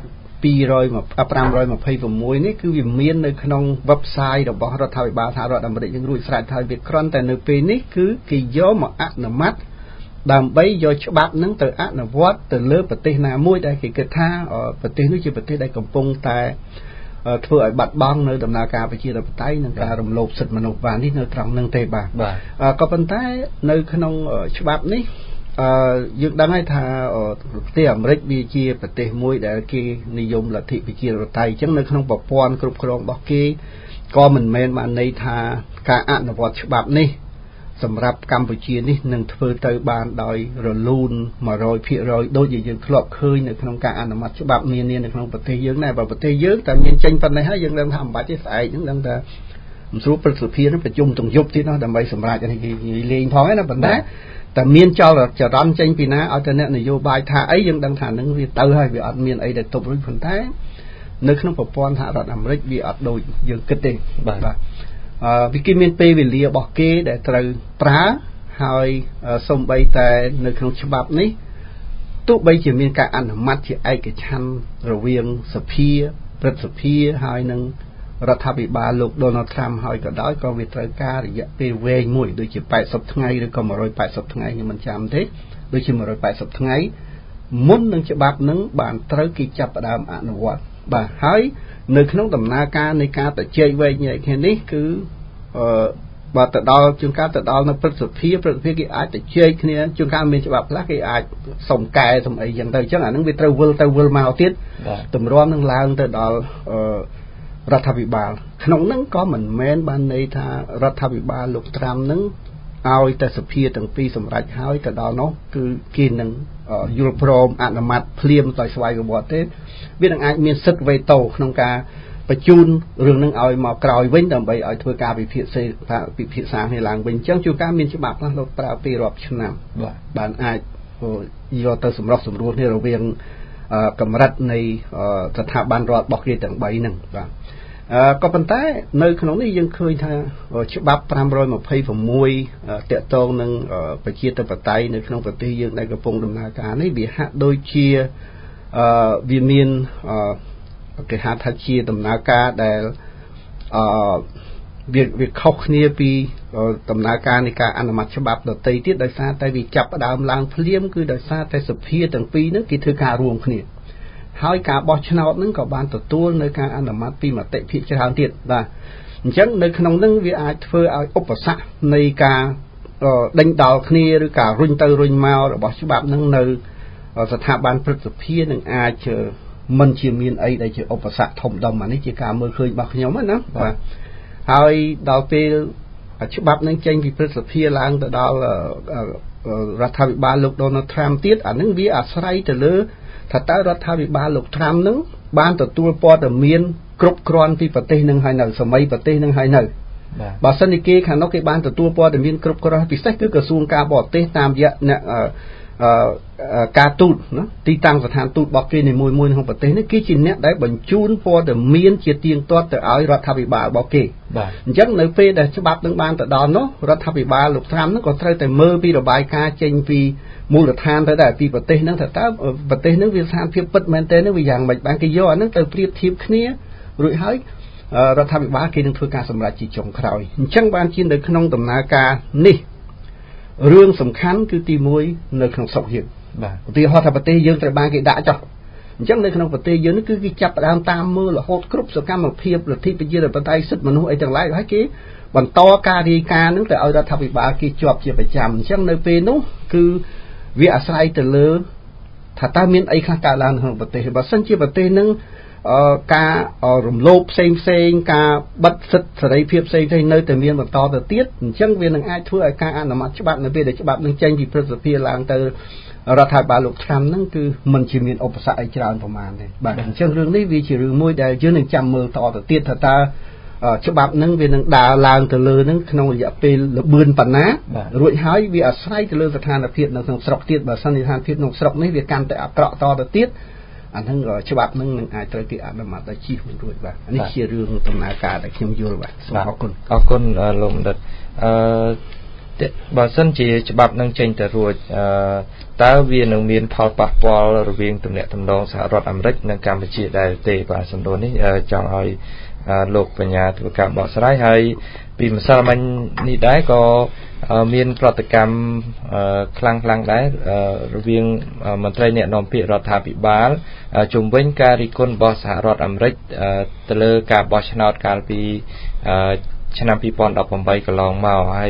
526នេះគឺវាមាននៅក្នុង website របស់រដ្ឋាភិបាលសហរដ្ឋអាមេរិកយើងរួចស្រេចហើយវាគ្រាន់តែនៅពេលនេះគឺគេយកមកអនុម័តដើម្បីយកច្បាប់នឹងទៅអនុវត្តទៅលើប្រទេសណាមួយដែលគេគិតថាប្រទេសនោះជាប្រទេសដែលកំពុងតែធ្វើឲ្យបាត់បង់នៅដំណើរការប្រជាធិបតេយ្យនិងការរំលោភសិទ្ធិមនុស្សបាននេះនៅត្រង់នឹងទេបាទក៏ប៉ុន្តែនៅក្នុងច្បាប់នេះយើងដឹងហើយថាប្រទេសអាមេរិកវាជាប្រទេសមួយដែលគេនិយមលទ្ធិប្រជាធិបតេយ្យអញ្ចឹងនៅក្នុងប្រព័ន្ធគ្រប់គ្រងរបស់គេក៏មិនមែនបានន័យថាការអនុវត្តច្បាប់នេះសម្រាប់កម្ពុជានេះនឹងធ្វើទៅបានដោយរលូន 100% ដូចយើងធ្លាប់ឃើញនៅក្នុងការអនុម័តច្បាប់នានានៅក្នុងប្រទេសយើងដែរបើប្រទេសយើងតែមានចេញប៉ុណ្ណេះហើយយើងដឹងថាមិនបាច់ទេស្អែកហ្នឹងដឹងថាមិនស្រួលព្រឹទ្ធសភានឹងប្រជុំទាំងយប់ទៀតណាដើម្បីសម្រេចនេះគេលេងផងណាប៉ុន្តែតែមានចលចរន្តចេញពីណាឲ្យតែអ្នកនយោបាយថាអីយើងដឹងថានឹងវាទៅហើយវាអត់មានអីដែលទប់រួចប៉ុន្តែនៅក្នុងប្រព័ន្ធសហរដ្ឋអាមេរិកវាអត់ដូចយើងគិតទេបាទវាគេមានពេលវេលារបស់គេដែលត្រូវប្រើហើយសូម្បីតែនៅក្នុងច្បាប់នេះទោះបីជាមានការអនុម័តជាឯកច្ឆន្ទរវាងសភាព្រឹទ្ធសភាហើយនឹងរដ្ឋាភិបាលលោក Donald Trump ហើយក៏ដោយក៏វាត្រូវការរយៈពេលវែងមួយដូចជា80ថ្ងៃឬក៏180ថ្ងៃខ្ញុំមិនចាំទេដូចជា180ថ្ងៃមុននឹងច្បាប់នឹងបានត្រូវគេចាប់ផ្ដើមអនុវត្តបាទហើយនៅក្នុងដំណើរការនៃការតជែកវែកញែកគ្នានេះគឺបើទៅដល់ជួនកាលទៅដល់នៅព្រឹទ្ធសភាគេអាចតជែកគ្នាជួនកាលមានច្បាប់ខ្លះគេអាចសុំកែសុំអីចឹងទៅអញ្ចឹងអានឹងវាត្រូវវិលទៅវិលមកទៀតតម្រាំនឹងឡើងទៅដល់រដ្ឋាភិបាលក្នុងហ្នឹងក៏មិនមែនបានន័យថារដ្ឋាភិបាលលោកត្រាំហ្នឹងឲ្យតែសភាទាំងពីរសម្រាប់ហើយទៅដល់នោះគឺគេនឹងយល់ព្រមអនុម័តភ្លាមដោយស្វ័យប្រវត្តិទេវានឹងអាចមានសិទ្ធិវេតូក្នុងការបញ្ជូនរឿងនឹងឲ្យមកក្រោយវិញដើម្បីឲ្យធ្វើការពិភាក្សាគ្នាឡើងវិញអញ្ចឹងជួនកាលមានច្បាប់ខ្លះលោកប្រើពេលរាប់ឆ្នាំបានអាចយកទៅសម្រុះសម្រួលគ្នារវាងកម្រិតនៃស្ថាប័នរដ្ឋរបស់គេទាំង3ហ្នឹងបាទក៏ប៉ុន្តែនៅក្នុងនេះយើងឃើញថាច្បាប់526តាក់ទងនឹងប្រជាធិបតេយ្យនៅក្នុងប្រទេសយើងដែលកំពុងដំណើរការនេះវាហាក់ដូចជាវាមានគេហៅថាជាដំណើរការដែលវាខុសគ្នាពីដំណើរការនៃការអនុម័តច្បាប់ដទៃទៀតដោយសារតែវាចាប់ផ្ដើមឡើងភ្លាមគឺដោយសារតែសភាទាំងពីរហ្នឹងគេធ្វើការរួមគ្នាហើយការបោះឆ្នោតហ្នឹងក៏បានទទួលនៅការអនុម័តពីមតិភាគច្រើនទៀតបាទអញ្ចឹងនៅក្នុងហ្នឹងវាអាចធ្វើឲ្យឧបសគ្គនៃការដេញដោលគ្នាឬការរុញទៅរុញមករបស់ច្បាប់ហ្នឹងនៅស្ថាប័នព្រឹទ្ធសភានឹងអាចមិនជាមានអីដែលជាឧបសគ្គធំដុំអានេះជាការមើលឃើញរបស់ខ្ញុំណាបាទហើយដល់ពេលច្បាប់នឹងចេញពីព្រឹទ្ធសភាឡើងទៅដល់រដ្ឋាភិបាលលោក Donald Trump ទៀតអានឹងវាអាស្រ័យទៅលើថាតើរដ្ឋាភិបាលលោក Trump នឹងបានទទួលព័ត៌មានគ្រប់គ្រាន់ពីប្រទេសនឹងហើយនៅសម័យប្រទេសនឹងហើយនៅបើសិនជាគេខាងនោះគេបានទទួលព័ត៌មានគ្រប់គ្រាន់ពិសេសគឺក្រសួងការបរទេសតាមរយៈអ្នកការទូតណាទីតាំងស្ថានទូតរបស់គេនីមួយៗក្នុងប្រទេសនេះគឺជាអ្នកដែលបញ្ជូនព័ត៌មានជាទៀងទាត់ទៅឲ្យរដ្ឋាភិបាលរបស់គេអញ្ចឹងនៅពេលដែលច្បាប់នឹងបានទៅដល់នោះរដ្ឋាភិបាលលោកត្រាំនឹងក៏ត្រូវតែមើលពីរបាយការណ៍ចេញពីមូលដ្ឋានទៅដែរពីប្រទេសហ្នឹងថាតើប្រទេសហ្នឹងវាស្ថានភាពពិតមែនទេហ្នឹងវាយ៉ាងម៉េចបានគេយកអាហ្នឹងទៅប្រៀបធៀបគ្នារួចហើយរដ្ឋាភិបាលគេនឹងធ្វើការសម្រេចជាចុងក្រោយអញ្ចឹងបានជានៅក្នុងដំណើរការនេះរឿងសំខាន់គឺទី1នៅក្នុងស្រុកយើងបាទឧទាហរណ៍ថាប្រទេសយើងត្រូវបានគេដាក់ចោះអញ្ចឹងនៅក្នុងប្រទេសយើងនេះគឺគេចាប់ផ្ដើមតាមមើលរហូតគ្រប់សកម្មភាពលទ្ធិប្រជាធិបតេយ្យសិទ្ធិមនុស្សអីទាំងឡាយហើយគេបន្តការរាយការណ៍នឹងទៅឲ្យរដ្ឋាភិបាលគេជាប់ជាប្រចាំអញ្ចឹងនៅពេលនោះគឺវាអាស្រ័យទៅលើថាតើមានអីខ្លះកើតឡើងក្នុងប្រទេសបើសិនជាប្រទេសនឹងការរំលោភផ្សេងការបិទសិទ្ធិសេរីភាពផ្សេងនៅតែមានបន្តទៅទៀតអញ្ចឹងវានឹងអាចធ្វើឲ្យការអនុម័តច្បាប់នៅពេលដែលច្បាប់នឹងចេញពីព្រឹទ្ធសភាឡើងទៅរដ្ឋាភិបាលលោក Trump ហ្នឹងគឺមិនជាមានឧបសគ្គអីច្រើនប្រហែលទេបាទអញ្ចឹងរឿងនេះវាជារឿងមួយដែលយើងនឹងចាំមើលតទៅទៀតថាតើច្បាប់ហ្នឹងវានឹងដើរឡើងទៅលើហ្នឹងក្នុងរយៈពេលលបឿនប៉ុណ្ណារួចហើយវាអាស្រ័យទៅលើស្ថានភាពនៅក្នុងស្រុកទៀតបើសិនជាស្ថានភាពក្នុងស្រុកនេះវាកាន់តែអាក្រក់តទៅទៀតអាហ្នឹងច្បាប់ហ្នឹងនឹងអាចត្រូវគេអនុម័តឲ្យជិះមិនរួចបាទនេះជារឿងដំណើរការដែលខ្ញុំយល់បាទសូមអរគុណលោកបណ្ឌិតបើសិនជាច្បាប់នឹងចេញទៅរួចតើវានឹងមានផលប៉ះពាល់រវាងទំនាក់ទំនងសហរដ្ឋអាមេរិកនិងកម្ពុជាដែរទេបាទសំណួរនេះចង់ឲ្យលោកបញ្ញាធ្វើការបកស្រាយហើយពីម្សិលមិញនេះដែរក៏មានប្រតិកម្មខ្លាំងដែររវាងមន្ត្រីអ្នកនាំពាក្យរដ្ឋាភិបាលជំវិញការរិះគន់របស់សហរដ្ឋអាមេរិកទៅលើការបោះឆ្នោតកាលពីឆ្នាំ2018កន្លងមកហើយ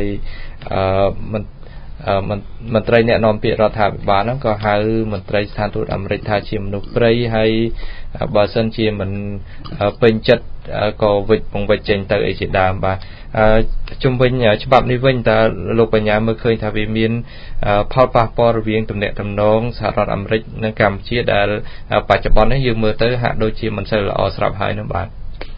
មន្ត្រីអ្នកនាំពាក្យរដ្ឋាភិបាលហ្នឹងក៏ហៅមន្ត្រីស្ថានទូតអាមេរិកថាជាមនុស្សព្រៃហើយបើសិនជាមិនពេញចិត្តក៏វិច្ចចេញទៅអីជាដើមបាទជំវិញច្បាប់នេះវិញតើលោកបញ្ញាមើលឃើញថាវាមានផលប៉ះពាល់រវាងទំនាក់ទំនងសហរដ្ឋអាមេរិកនិងកម្ពុជាដែលបច្ចុប្បន្ននេះយើងមើលទៅហាក់ដូចជាមិនសូវល្អស្រាប់ហើយនោះបាទ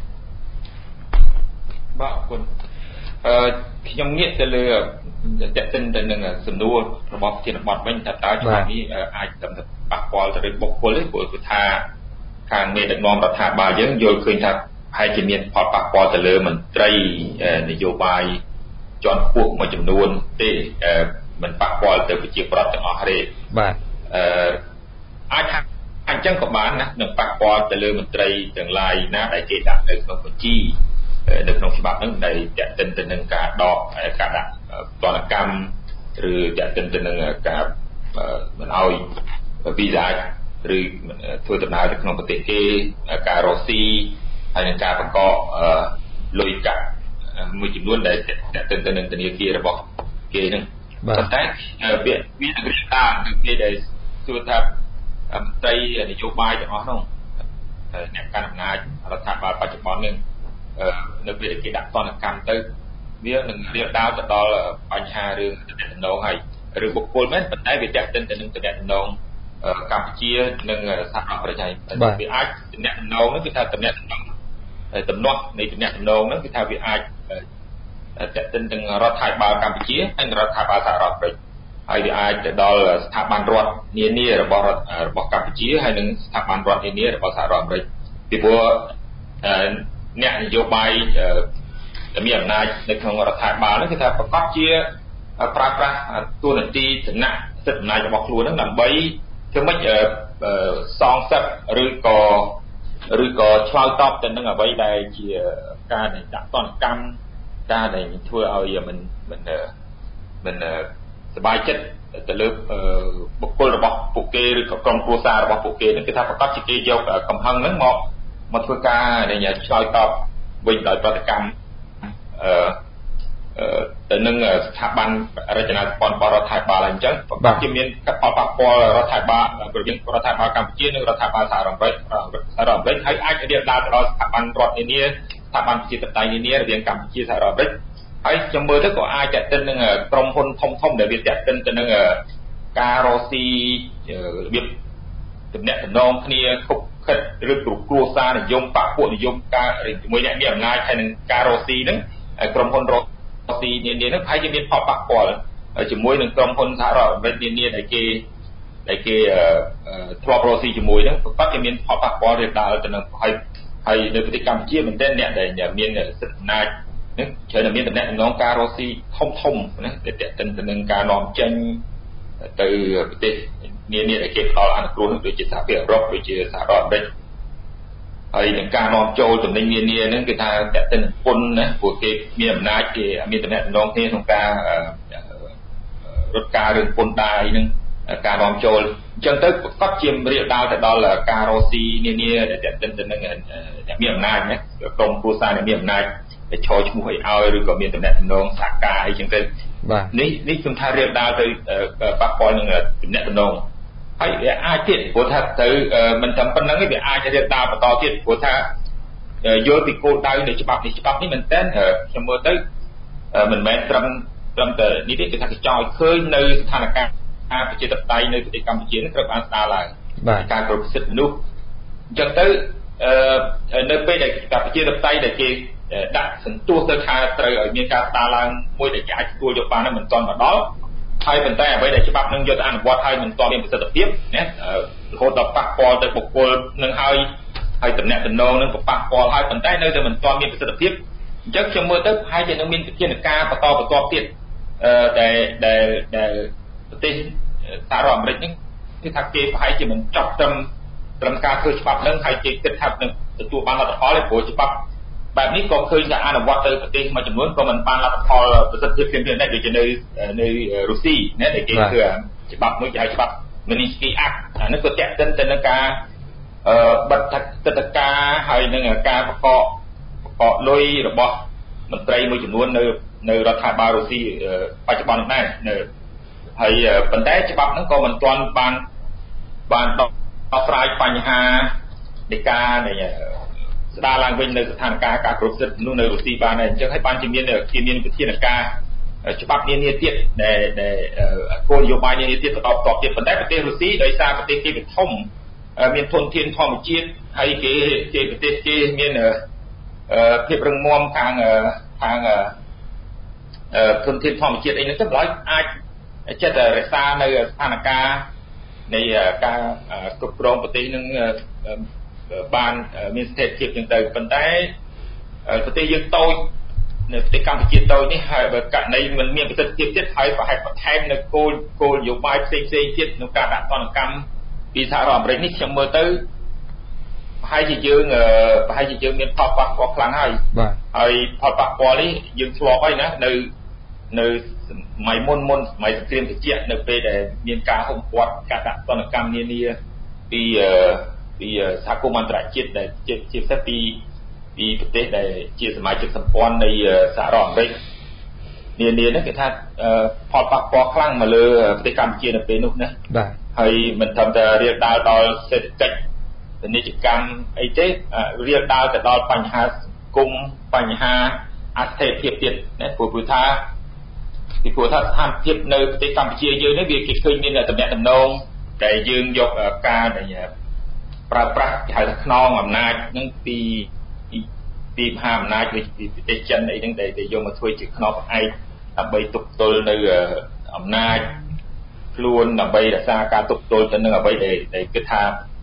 អរគុណខ្ញុំងាកទៅលើតេតិនទៅនឹងសំណួររបស់ជាបទវិញថាតើច្បាប់នេះអាចប៉ះពាល់ទៅលើបុគ្គលទេព្រោះគឺថាខាងមេដឹកនាំរដ្ឋាភិបាលយើងយល់ឃើញថាហើយជាមានផលប៉ះពាល់ទៅលើមន្ត្រីនយោបាយជាន់ខ្ពស់មួយចំនួនទេមិនប៉ះពាល់ទៅប្រជាប្រដ្ឋទាំងអស់ទេបាទអាចថាអញ្ចឹងក៏បានណានឹងប៉ះពាល់ទៅលើមន្ត្រីទាំងឡាយណាដែលគេដាក់នៅក្នុងបញ្ជីនៅក្នុងច្បាប់ហ្នឹងដែលតេតិនទៅនឹងការដកការដាក់ទណ្ឌកម្មឬតេតិនទៅនឹងការមិនឲ្យវីសាឬធ្វើដំណើរទៅក្នុងប្រទេសគេការរកស៊ីហើយនឹងការបង្កលុយកាក់មួយចំនួនដែលទៅនឹងធនាគាររបស់គេហ្នឹងប៉ុន្តែវានឹងរៀបការគឺគេដែលសួរថាមន្ត្រីនយោបាយទាំងអស់នោះអ្នកកាន់អំណាចរដ្ឋាភិបាលបច្ចុប្បន្ននេះនៅពេលគេដាក់ទណ្ឌកម្មទៅវានឹងរៀបដើមទៅដល់បញ្ហារឿងតំណងហើយឬបុគ្គលមែនប៉ុន្តែវាចាក់ទៅនឹងតំណងកម្ពុជានិងសហរដ្ឋអាមេរិកហើយវាអាចតំណងហ្នឹងគឺថាតំណងទំនាស់នៃតំណងហ្នឹងគឺថាវាអាចចាក់ទៅនឹងរដ្ឋាភិបាលកម្ពុជាហើយរដ្ឋាភិបាលសហរដ្ឋអាមេរិកហើយវាអាចទៅដល់ស្ថាប័នរដ្ឋនានារបស់កម្ពុជាហើយនិងស្ថាប័នរដ្ឋនានារបស់សហរដ្ឋអាមេរិកពីព្រោះអ្នកនយោបាយដែលមានអំណាចនៅក្នុងរដ្ឋាភិបាលហ្នឹងគឺថាប្រកបជាប្រើប្រាស់ទូនាទីឋានៈសិទ្ធិអំណាចរបស់ខ្លួនហ្នឹងដើម្បីធ្វើម៉េចសងសឹកឬក៏ឆ្លើយតបទៅនឹងអ្វីដែលជាការដាក់ទណ្ឌកម្មការដែលធ្វើឲ្យមិនសប្បាយចិត្តទៅលើបុគ្គលរបស់ពួកគេឬក៏ក្រុមគ្រួសាររបស់ពួកគេហ្នឹងគឺថាប្រកបជាគេយកកំហឹងហ្នឹងមកធ្វើការឆ្លើយតបវិញដោយប្រតិកម្មទៅនឹងស្ថាប័នរចនាសម្ព័ន្ធរបស់រដ្ឋាភិបាលអញ្ចឹងប្រកបជាមានផលប៉ះពាល់រដ្ឋាភិបាលរវាងរដ្ឋាភិបាលកម្ពុជានិងរដ្ឋាភិបាលសហរដ្ឋអាមេរិកហើយអាចរៀបដើរទៅដល់ស្ថាប័នរដ្ឋនានាស្ថាប័នប្រជាធិបតេយ្យនានារវាងកម្ពុជាសហរដ្ឋអាមេរិកហើយខ្ញុំមើលទៅក៏អាចចាក់ទិននឹងក្រុមហ៊ុនធំដែលវាចាក់ទិនទៅនឹងការរកស៊ីរបៀបទំនាក់ទំនងគ្នាខុបខិតឬគ្រួសារនិយមបកពួកនិយមការជាមួយអ្នកមានអំណាចហើយនឹងការរកស៊ីហ្នឹងក្រុមហ៊ុនរកស៊ីនានាហ្នឹងហើយជាមានផលប៉ះពាល់ជាមួយនឹងក្រុមហ៊ុនសហរដ្ឋអាមេរិកនានាដែលគេធ្លាប់រកស៊ីជាមួយហ្នឹងប្រកបជាមានផលប៉ះពាល់រៀបដើរទៅនឹងហើយនៅប្រទេសកម្ពុជាមែនទែនអ្នកដែលមានសិទ្ធិអំណាចហ្នឹងច្រើនតែមានតំណែងការរកស៊ីធំណាដែលតេតិនទៅនឹងការនាំចេញទៅប្រទេសនានាដែលគេផ្ដល់អនុគ្រោះដូចជាសហភាពអឺរ៉ុបដូចជាសហរដ្ឋអាមេរិកហើយនឹងការនាំចូលទំនិញនានាហ្នឹងគឺថាតេតិនពន្ធណាព្រោះគេមានអំណាចគេមានតំណែងគ្នាក្នុងការរត់ការរឿងពន្ធដារហ្នឹងការនាំចូលអញ្ចឹងទៅប្រកបជារៀបដើរទៅដល់ការរកស៊ីនានាដែលតេតិនទៅនឹងអ្នកមានអំណាចណាក្រុមគ្រួសារអ្នកមានអំណាចដែលឈរឈ្មោះឲ្យឬក៏មានតំណែងសហការអីចឹងទៅនេះខ្ញុំថារៀបដើរទៅប៉ះពាល់នឹងតំណែងហើយវាអាចទៀតព្រោះថាទៅមិនត្រឹមប៉ុណ្្នឹងទេវាអាចរៀបដើរបន្តទៀតព្រោះថាយល់ពីគោលដៅនៃច្បាប់នេះមែនតើខ្ញុំមើលទៅមិនមែនត្រឹមតែនេះទេគឺថាគេចង់ឲ្យឃើញនៅស្ថានភាពប្រជាធិបតេយ្យនៅប្រទេសកម្ពុជានេះត្រូវបានស្ដារឡើងការគោរពសិទ្ធិមនុស្សអញ្ចឹងទៅនៅពេលដែលប្រជាធិបតេយ្យដែលគេដាក់សន្ទុះទៅថាត្រូវឲ្យមានការស្ដារឡើងមួយដែលគេអាចទទួលយកបានមិនទាន់មកដល់ហើយប៉ុន្តែអ្វីដែលច្បាប់នឹងយកទៅអនុវត្តឲ្យមិនទាន់មានប្រសិទ្ធភាពណារហូតដល់ប៉ះពាល់ទៅបុគ្គលនឹងហើយតំណែងនឹងប៉ះពាល់ហើយប៉ុន្តែនៅតែមិនទាន់មានប្រសិទ្ធភាពអញ្ចឹងខ្ញុំមើលទៅប្រហែលជានឹងមានវិធានការបន្តទៀតដែលប្រទេសសហរដ្ឋអាមេរិកនេះគឺថាគេប្រហែលជាមិនចប់ត្រឹមការធ្វើច្បាប់នឹងហើយគេគិតថានឹងទទួលបានលទ្ធផលទេព្រោះច្បាប់បែបនេះក៏ឃើញថាអនុវត្តទៅប្រទេសមួយចំនួនក៏មិនបានលទ្ធផលប្រសិទ្ធភាពភ្លាមៗដែរដូចជានៅរុស្ស៊ីណាដែលគេធ្វើច្បាប់មួយគេហៅច្បាប់ Magnitsky Act អានេះក៏តាក់ទិនទៅនឹងការបិទទឹកតការហើយនឹងការប្រកបលុយរបស់មន្ត្រីមួយចំនួននៅរដ្ឋាភិបាលរុស្ស៊ីបច្ចុប្បន្ននេះដែរហើយប៉ុន្តែច្បាប់ហ្នឹងក៏មិនទាន់បានដោះស្រាយបញ្ហានៃការស្ដារឡើងវិញនៅស្ថានភាពការគ្រប់សិទ្ធិមនុស្សនៅរុស្ស៊ីបានដែរអញ្ចឹងហើយបានជាមានវិធានការច្បាប់នានាទៀតដែលគោលនយោបាយនានាទៀតបន្តទៀតប៉ុន្តែប្រទេសរុស្ស៊ីដោយសារប្រទេសគេធំមានធនធានធម្មជាតិហើយគេប្រទេសគេមានភាពរឹងមាំខាងធនធានធម្មជាតិអីហ្នឹងទៅឡើយអាចចិត្តរក្សានៅស្ថានភាពនៃការគ្រប់គ្រងប្រទេសនឹងបានមានស្ថិរភាពចឹងទៅប៉ុន្តែប្រទេសយើងតូចនៅប្រទេសកម្ពុជាតូចនេះហើយបើករណីមិនមានប្រសិទ្ធភាពទៀតហើយប្រហែលបន្ថែមនៅគោលនយោបាយផ្សេងទៀតក្នុងការដាក់ទណ្ឌកម្មពីសហរដ្ឋអាមេរិកនេះខ្ញុំមើលទៅប្រហែលជាយើងមានផលប៉ះពាល់ខ្លាំងហើយផលប៉ះពាល់នេះយើងឆ្លងហើយណានៅសម័យមុនសម័យសង្គ្រាមត្រជាក់នៅពេលដែលមានការហុំព័ទ្ធការដាក់ទណ្ឌកម្មនានាពីសហគមន៍អន្តរជាតិដែលជាពិសេសពីប្រទេសដែលជាសមាជិកសម្ព័ន្ធនៃសហរដ្ឋអាមេរិកនានាហ្នឹងគេថាផលប៉ះពាល់ខ្លាំងមកលើប្រទេសកម្ពុជានៅពេលនោះណាបាទហើយមិនត្រឹមតែរៀបដើរដល់សេដ្ឋកិច្ចពាណិជ្ជកម្មអីទេរៀបដើរទៅដល់បញ្ហាសង្គមបញ្ហាអត្ថិភាពទៀតណាព្រោះថាស្ថានភាពនៅប្រទេសកម្ពុជាយើងនេះវាគេឃើញមានតំណែងតំណងដែលយើងយកការដែលប្រើប្រាស់គេហៅថាខ្នងអំណាចនឹងពីមហាអំណាចដូចពីប្រទេសចិនអីហ្នឹងដែលយកមកធ្វើជាខ្នងឯកដើម្បីទប់ទល់នៅអំណាចខ្លួនដើម្បីរក្សាការទប់ទល់ទៅនឹងអ្វីដែលគិតថា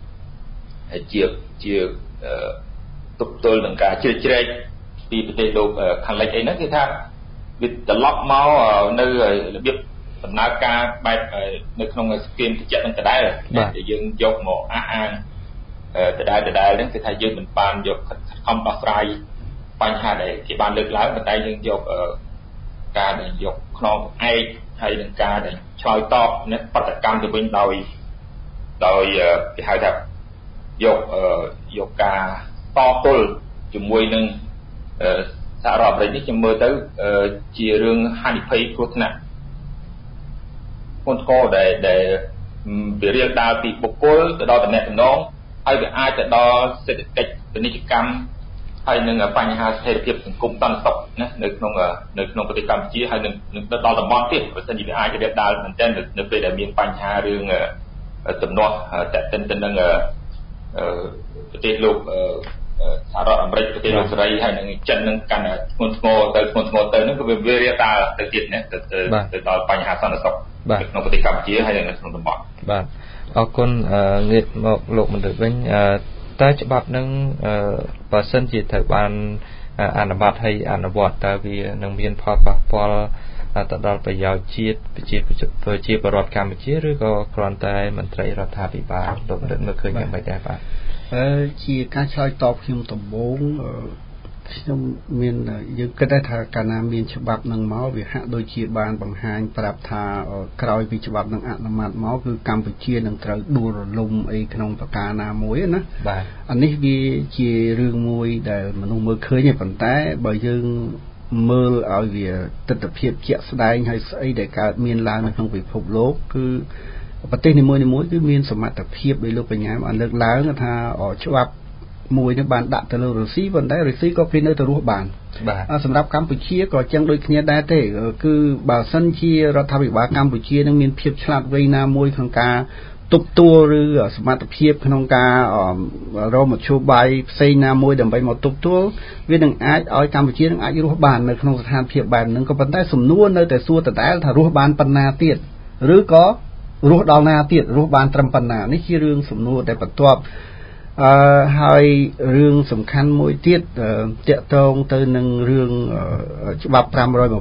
ជាទប់ទល់នឹងការជ្រៀតជ្រែកពីប្រទេសលោកខាងលិចអីហ្នឹងគឺថាវាត្រឡប់មកនៅរបៀបដំណើរការបែបនៅក្នុងស្គីមត្រជាក់នឹងដដែលដែលយើងយកមកអះអាងដដែលហ្នឹងគឺថាយើងមិនបានយកខិតខំដោះស្រាយបញ្ហាដែលគេបានលើកឡើងប៉ុន្តែយើងយកការដែលយកខ្នងឯកហើយនឹងការដែលឆ្លើយតបនៅបដកម្មទៅវិញដោយគេហៅថាយកការតទល់ជាមួយនឹងសហរដ្ឋអាមេរិកនេះខ្ញុំមើលទៅជារឿងហានិភ័យគ្រោះថ្នាក់ធ្ងន់ធ្ងរដែលវារៀងដើរពីបុគ្គលទៅដល់តំណែងតំណងហើយវាអាចទៅដល់សេដ្ឋកិច្ចពាណិជ្ជកម្មហើយនឹងបញ្ហាស្ថិរភាពសង្គមសន្តិសុខណានៅក្នុងប្រទេសកម្ពុជាហើយនឹងទៅដល់តំបន់ទៀតបើមិនជាវាអាចរៀបដើរមែនទែននៅពេលដែលមានបញ្ហារឿងទំនាស់តេតិនទៅនឹងប្រទេសលោកសហរដ្ឋអាមេរិកប្រទេសលោកសេរីហើយនឹងចិននឹងកាន់តែធ្ងន់ធ្ងរទៅហ្នឹងគឺវារៀបដើរទៅទៀតណាទៅដល់បញ្ហាសន្តិសុខក្នុងប្រទេសកម្ពុជាហើយនៅក្នុងតំបន់បាទអរគុណងាកមកលោកមន្ត្រីវិញតើច្បាប់នឹងបើសិនជាត្រូវបានអនុវត្តហើយអនុវត្តតើវានឹងមានផលប៉ះពាល់ទៅដល់ប្រយោជន៍ជាតិប្រជាពលរដ្ឋកម្ពុជាឬក៏គ្រាន់តែមន្ត្រីរដ្ឋាភិបាលលោកមើលឃើញយ៉ាងម៉េចដែរបាទជាការឆ្លើយតបខ្ញុំដំបូងខ្ញុំមានយើងគិតថាកាលណាមានច្បាប់នឹងមកវាហាក់ដូចជាបានបង្ហាញប្រាប់ថាក្រោយពីច្បាប់នឹងអនុម័តមកគឺកម្ពុជានឹងត្រូវដួលរលំអីក្នុងប្រការណាមួយណាបាទអានេះវាជារឿងមួយដែលមនុស្សមើលឃើញទេប៉ុន្តែបើយើងមើលឲ្យវាទស្សនវិជ្ជាជាក់ស្ដែងហើយស្អីដែលកើតមានឡើងនៅក្នុងពិភពលោកគឺប្រទេសនីមួយៗគឺមានសមត្ថភាពដោយលោកបញ្ញាបានលើកឡើងថាច្បាប់មួយនេះបានដាក់ទៅលើរុស្ស៊ីប៉ុន្តែរុស្ស៊ីក៏គេនៅតែរស់បានសម្រាប់កម្ពុជាក៏ចឹងដូចគ្នាដែរទេគឺបើសិនជារដ្ឋាភិបាលកម្ពុជានឹងមានភាពឆ្លាតវៃណាមួយក្នុងការទប់ទល់ឬសមត្ថភាពក្នុងការរកមធ្យោបាយផ្សេងណាមួយដើម្បីមកទប់ទល់វានឹងអាចឲ្យកម្ពុជានឹងអាចរស់បាននៅក្នុងស្ថានភាពបែបហ្នឹងក៏ប៉ុន្តែសំណួរនៅតែសួរដដែលថារស់បានប៉ុណ្ណាទៀតឬក៏រស់ដល់ណាទៀតរស់បានត្រឹមប៉ុណ្ណានេះជារឿងសំណួរដែលបន្ទាប់ហើយរឿងសំខាន់មួយទៀតតាក់ទងទៅនឹងរឿងច្បាប់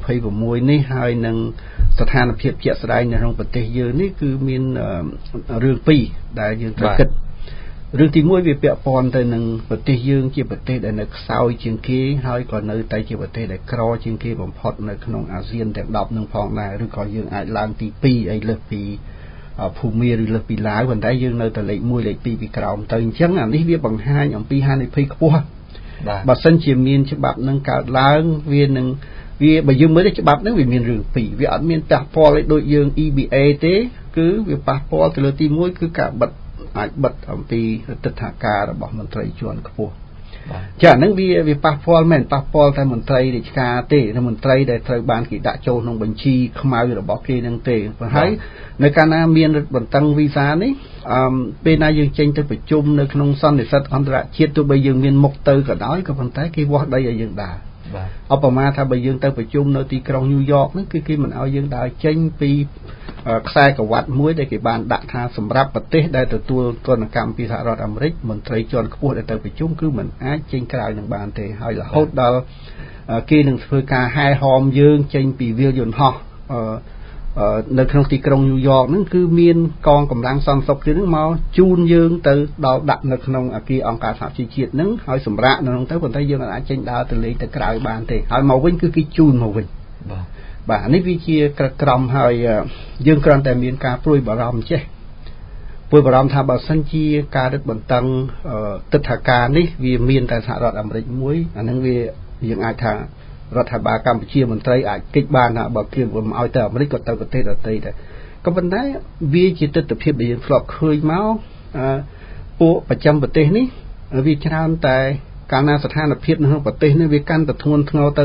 526នេះហើយនឹងស្ថានភាពជាក់ស្ដែងនៅក្នុងប្រទេសយើងនេះគឺមានរឿងពីរដែលយើងត្រូវគិតរឿងទី1វាពាក់ព័ន្ធទៅនឹងប្រទេសយើងជាប្រទេសដែលនៅខ្សោយជាងគេហើយក៏នៅតែជាប្រទេសដែលក្រជាងគេបំផុតនៅក្នុងអាស៊ានទាំង10នឹងផងដែរឬក៏យើងអាចឡើងទី2អីលើសពីភូមាឬលើសពីឡាវប៉ុន្តែយើងនៅតែលេខ1លេខ2ពីក្រោមទៅអញ្ចឹងអានេះវាបង្ហាញអំពីហានិភ័យខ្ពស់បើសិនជាមានច្បាប់នឹងកើតឡើងវានឹងវាបើយើងមើលទៅច្បាប់ហ្នឹងវាមានរឿងពីរវាអត់មានប៉ះពាល់ឲ្យដូចយើង EBA ទេគឺវាប៉ះពាល់ទៅលើទី1គឺការបិទអាចបិទអំពីទិដ្ឋាការរបស់មន្ត្រីជាន់ខ្ពស់ចាហ្នឹងវាប៉ះពាល់មែនប៉ះពាល់តែមន្ត្រីរាជការទេតែមន្ត្រីដែលត្រូវបានគេដាក់ចូលក្នុងបញ្ជីខ្មៅរបស់គេនឹងទេហើយនៅកាលណាមានរដ្ឋបន្តឹងវីសានេះពេលណាយើងចេញទៅប្រជុំនៅក្នុងសន្និសីទអន្តរជាតិទោះបីយើងមានមុខទៅក៏ដោយក៏ប៉ុន្តែគេវាស់ដីឲ្យយើងដើរឧបមាថាបើយើងទៅប្រជុំនៅទីក្រុងញូវយ៉កហ្នឹងគឺគេមិនឲ្យយើងដើរចេញពីខ្សែក្រវ៉ាត់មួយដែលគេបានដាក់ថាសម្រាប់ប្រទេសដែលទទួលទណ្ឌកម្មពីសហរដ្ឋអាមេរិកមន្ត្រីជាន់ខ្ពស់ដែលទៅប្រជុំគឺមិនអាចចេញក្រៅនឹងបានទេហើយរហូតដល់គេនឹងធ្វើការហែហោមយើងចេញពីវាលយន្តហោះនៅក្នុងទីក្រុងញូវយ៉កហ្នឹងគឺមានកងកម្លាំងសន្តិសុខទៀតហ្នឹងមកជូនយើងទៅដល់ដាក់នៅក្នុងអគារអង្គការសហជីវជាតិហ្នឹងហើយសម្រាប់នៅក្នុងទៅប៉ុន្តែយើងអាចចេញដើរទៅលេងទៅក្រៅបានទេហើយមកវិញគឺគេជូនមកវិញបាទនេះវាជាក្រមហើយយើងគ្រាន់តែមានការព្រួយបារម្ភចេះព្រួយបារម្ភថាបើសិនជាការរឹតបន្តឹងទិដ្ឋាការនេះវាមានតែសហរដ្ឋអាមេរិកមួយអាហ្នឹងវាយើងអាចថារដ្ឋាភិបាលកម្ពុជាមន្ត្រីអាចគិតបានថាបើគេមិនឲ្យទៅអាមេរិកក៏ទៅប្រទេសដទៃដែរក៏ប៉ុន្តែវាជាទស្សនវិជ្ជាដែលយើងធ្លាប់ឃើញមកពួកប្រចាំប្រទេសនេះវាច្រើនតែកាលណាស្ថានភាពនៅក្នុងប្រទេសនេះវាកាន់តែធ្ងន់ធ្ងរទៅ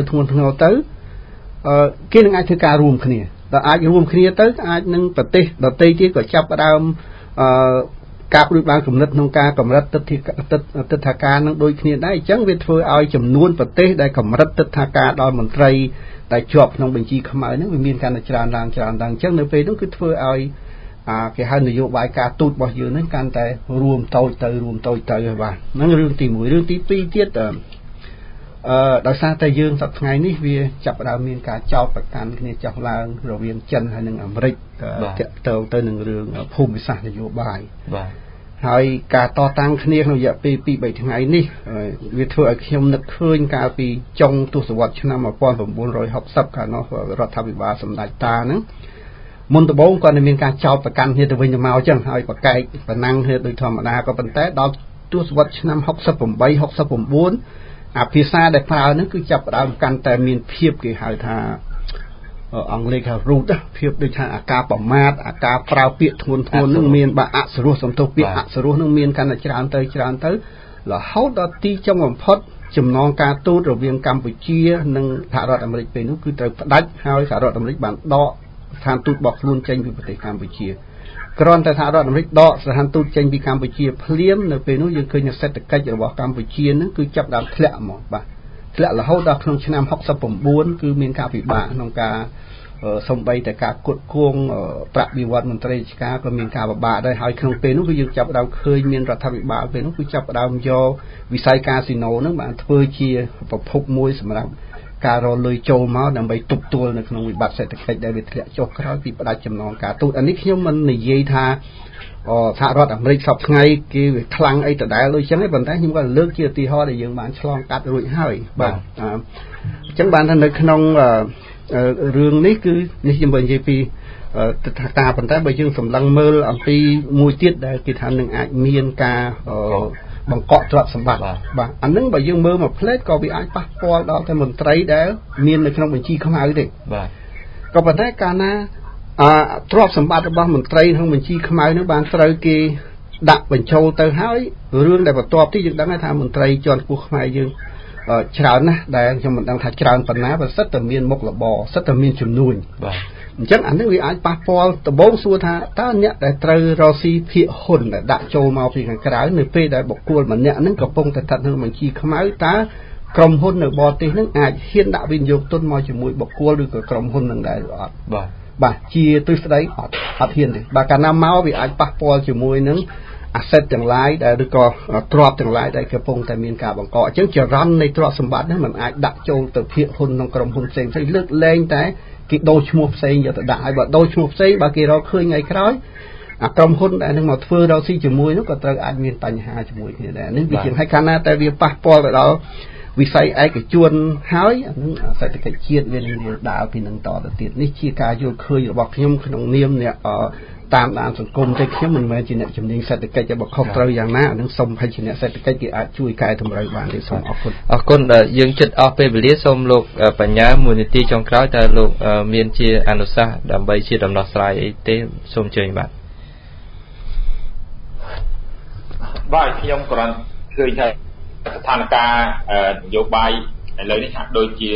គេនឹងអាចធ្វើការរួមគ្នាដល់អាចរួមគ្នាទៅអាចនឹងប្រទេសដទៃទៀតក៏ចាប់ផ្ដើមការព្រួយបារគំនិតក្នុងការកម្រិតទិដ្ឋាការនឹងដូចគ្នាដែរអញ្ចឹងវាធ្វើឲ្យចំនួនប្រទេសដែលកម្រិតទិដ្ឋាការដល់មន្ត្រីដែលជាប់ក្នុងបញ្ជីខ្មៅហ្នឹងវាមានកាន់តែច្រើនឡើងអញ្ចឹងនៅពេលនោះគឺធ្វើឲ្យគេហៅនយោបាយការទូតរបស់យើងហ្នឹងកាន់តែរួមតូចទៅហើយបាទហ្នឹងរឿងទី1រឿងទី2ទៀតដោយសារតែយើងសប្តាហ៍ថ្ងៃនេះវាចាប់ផ្ដើមមានការចោទប្រកាន់គ្នាចោះឡើងរវាងចិនហើយនិងអាមេរិកទាក់ទងទៅនឹងរឿងភូមិសាស្ត្រនយោបាយបាទហើយការតតាំងគ្នាក្នុងរយៈពេល 2-3 ថ្ងៃនេះវាធ្វើឲ្យខ្ញុំនឹកឃើញកាលពីចុងទសវត្សរ៍ឆ្នាំ 1960 កាលនោះរដ្ឋាភិបាលសម្ដេចតាហ្នឹងមុនដំបូងគាត់មានការចោទប្រកាន់គ្នាទៅវិញទៅមកអញ្ចឹងហើយប្រកែកប្រណាំងគ្នាដោយធម្មតាក៏ប៉ុន្តែដល់ទសវត្សរ៍ឆ្នាំ 68 69 អាភាសាដែលប្រើហ្នឹងគឺចាប់ផ្ដើមកាន់តែមានភាពគេហៅថាអង់គ្លេសថា root ភាពដូចថាអាការប្រមាថអាការប្រើពាក្យធ្ងន់នឹងមានបាទអសរោះសំទោសពាក្យអសរោះនឹងមានកាន់តែច្រើនទៅរហូតដល់ទីចុងបំផុតចំណងការទូតរវាងកម្ពុជានិងសហរដ្ឋអាមេរិកពេលនោះគឺត្រូវផ្ដាច់ហើយសហរដ្ឋអាមេរិកបានដកស្ថានទូតរបស់ខ្លួនចេញពីប្រទេសកម្ពុជាគ្រាន់តែសហរដ្ឋអាមេរិកដកស្ថានទូតចេញពីកម្ពុជាភ្លាមនៅពេលនោះយើងឃើញសេដ្ឋកិច្ចរបស់កម្ពុជានឹងគឺចាប់ដើមធ្លាក់ហ្មងបាទធ្លាក់រហូតដល់ក្នុងឆ្នាំ 69 គឺមានការពិបាកក្នុងការសំបីតែការគត់គងប្រាក់បៀវត្សមន្ត្រីរាជការក៏មានការពិបាកដែរហើយក្នុងពេលនោះគឺយើងចាប់ផ្ដើមឃើញមានរដ្ឋាភិបាលពេលនោះគឺចាប់ផ្ដើមយកវិស័យកាស៊ីណូហ្នឹងបានធ្វើជាប្រភពមួយសម្រាប់ការរលុយចូលមកដើម្បីទប់ទល់នៅក្នុងវិបត្តិសេដ្ឋកិច្ចដែលវាធ្លាក់ចុះក្រោយពីផ្ដាច់ចំណងការទូតអានេះខ្ញុំមិននិយាយថាសហរដ្ឋអាមេរិកសពថ្ងៃគេវាខ្លាំងអីដដែលដូចចឹងទេប៉ុន្តែខ្ញុំក៏លើកជាឧទាហរណ៍ដែលយើងបានឆ្លងកាត់រួចហើយបាទអញ្ចឹងបានថានៅក្នុងរឿងនេះគឺនេះខ្ញុំនិយាយពីទិដ្ឋាការប៉ុន្តែបើយើងសម្លឹងមើលអំពីមួយទៀតដែលគេថានឹងអាចមានការបង្កក់ទ្រព្យសម្បត្តិបាទអានឹងបើយើងមើលមកផ្លេតក៏វាអាចប៉ះពាល់ដល់តែមន្ត្រីដែលមាននៅក្នុងបញ្ជីខ្មៅទេបាទក៏ប៉ុន្តែកាលណាទ្រព្យសម្បត្តិរបស់មន្ត្រីក្នុងបញ្ជីខ្មៅនោះបានត្រូវគេដាក់បញ្ចូលទៅហើយរឿងដែលបន្ទាប់ទីយើងដឹងថាមន្ត្រីជាន់ខ្ពស់ខ្មែរយើងច្រើនណាស់ដែលខ្ញុំមិនដឹងថាច្រើនប៉ុណ្ណាបើសិតតែមានមុខរបរសិតតែមានចំនួនបាទអញ្ចឹងអានេះវាអាចប៉ះពាល់ដំបូងសួរថាតើអ្នកដែលត្រូវរកស៊ីភាគហ៊ុនដែលដាក់ចូលមកពីខាងក្រៅនៅពេលដែលបុគ្គលម្នាក់ហ្នឹងកំពុងតែស្ថិតក្នុងបញ្ជីខ្មៅតើក្រុមហ៊ុននៅបរទេសហ្នឹងអាចហ៊ានដាក់វិនិយោគទុនមកជាមួយបុគ្គលឬក៏ក្រុមហ៊ុនហ្នឹងដែរអត់បាទជាទិសដៅអត់ហ៊ានទេបាទកាលណាមកវាអាចប៉ះពាល់ជាមួយនឹងasset ទាំងឡាយដែលឬក៏ទ្រព្យទាំងឡាយដែលកំពុងតែមានការបង្កអញ្ចឹងចរន្តនៃទ្រព្យសម្បត្តិហ្នឹងมันអាចដាក់ចូលទៅភាគហ៊ុនក្នុងក្រុមហ៊ុនផ្សេងលើកលែងតែគេដូរឈ្មោះផ្សេងយកទៅដាក់ហើយបើដូរឈ្មោះផ្សេងបើគេរកឃើញថ្ងៃក្រោយអាក្រុមហ៊ុនដែលនឹងមកធ្វើរកស៊ីជាមួយនោះក៏ត្រូវអាចមានបញ្ហាជាមួយគ្នាដែរនេះវាជាហើយកាលណាតែវាប៉ះពាល់ទៅដល់វិស័យឯកជនហើយអានឹងសេដ្ឋកិច្ចជាតិវានឹងដើរពីនឹងតទៅទៀតនេះជាការយល់ឃើញរបស់ខ្ញុំក្នុងនាមអ្នកតាមដានសង្គមតែខ្ញុំមិនមែនជាអ្នកជំនាញសេដ្ឋកិច្ចរបស់ខុសត្រូវយ៉ាងណាអានឹងសូមឲ្យជាអ្នកសេដ្ឋកិច្ចគេអាចជួយកែតម្រូវបានទេសូមអរគុណយើងចិត្តអស់ពេលវេលាសូមលោកបញ្ញាមួយនាទីចុងក្រោយតើលោកមានជាអនុសាសន៍ដើម្បីជាដំណោះស្រាយអីទេសូមអញ្ជើញបាទខ្ញុំគ្រាន់ឃើញថាស្ថានភាពនយោបាយឥឡូវនេះហាក់ដូចជា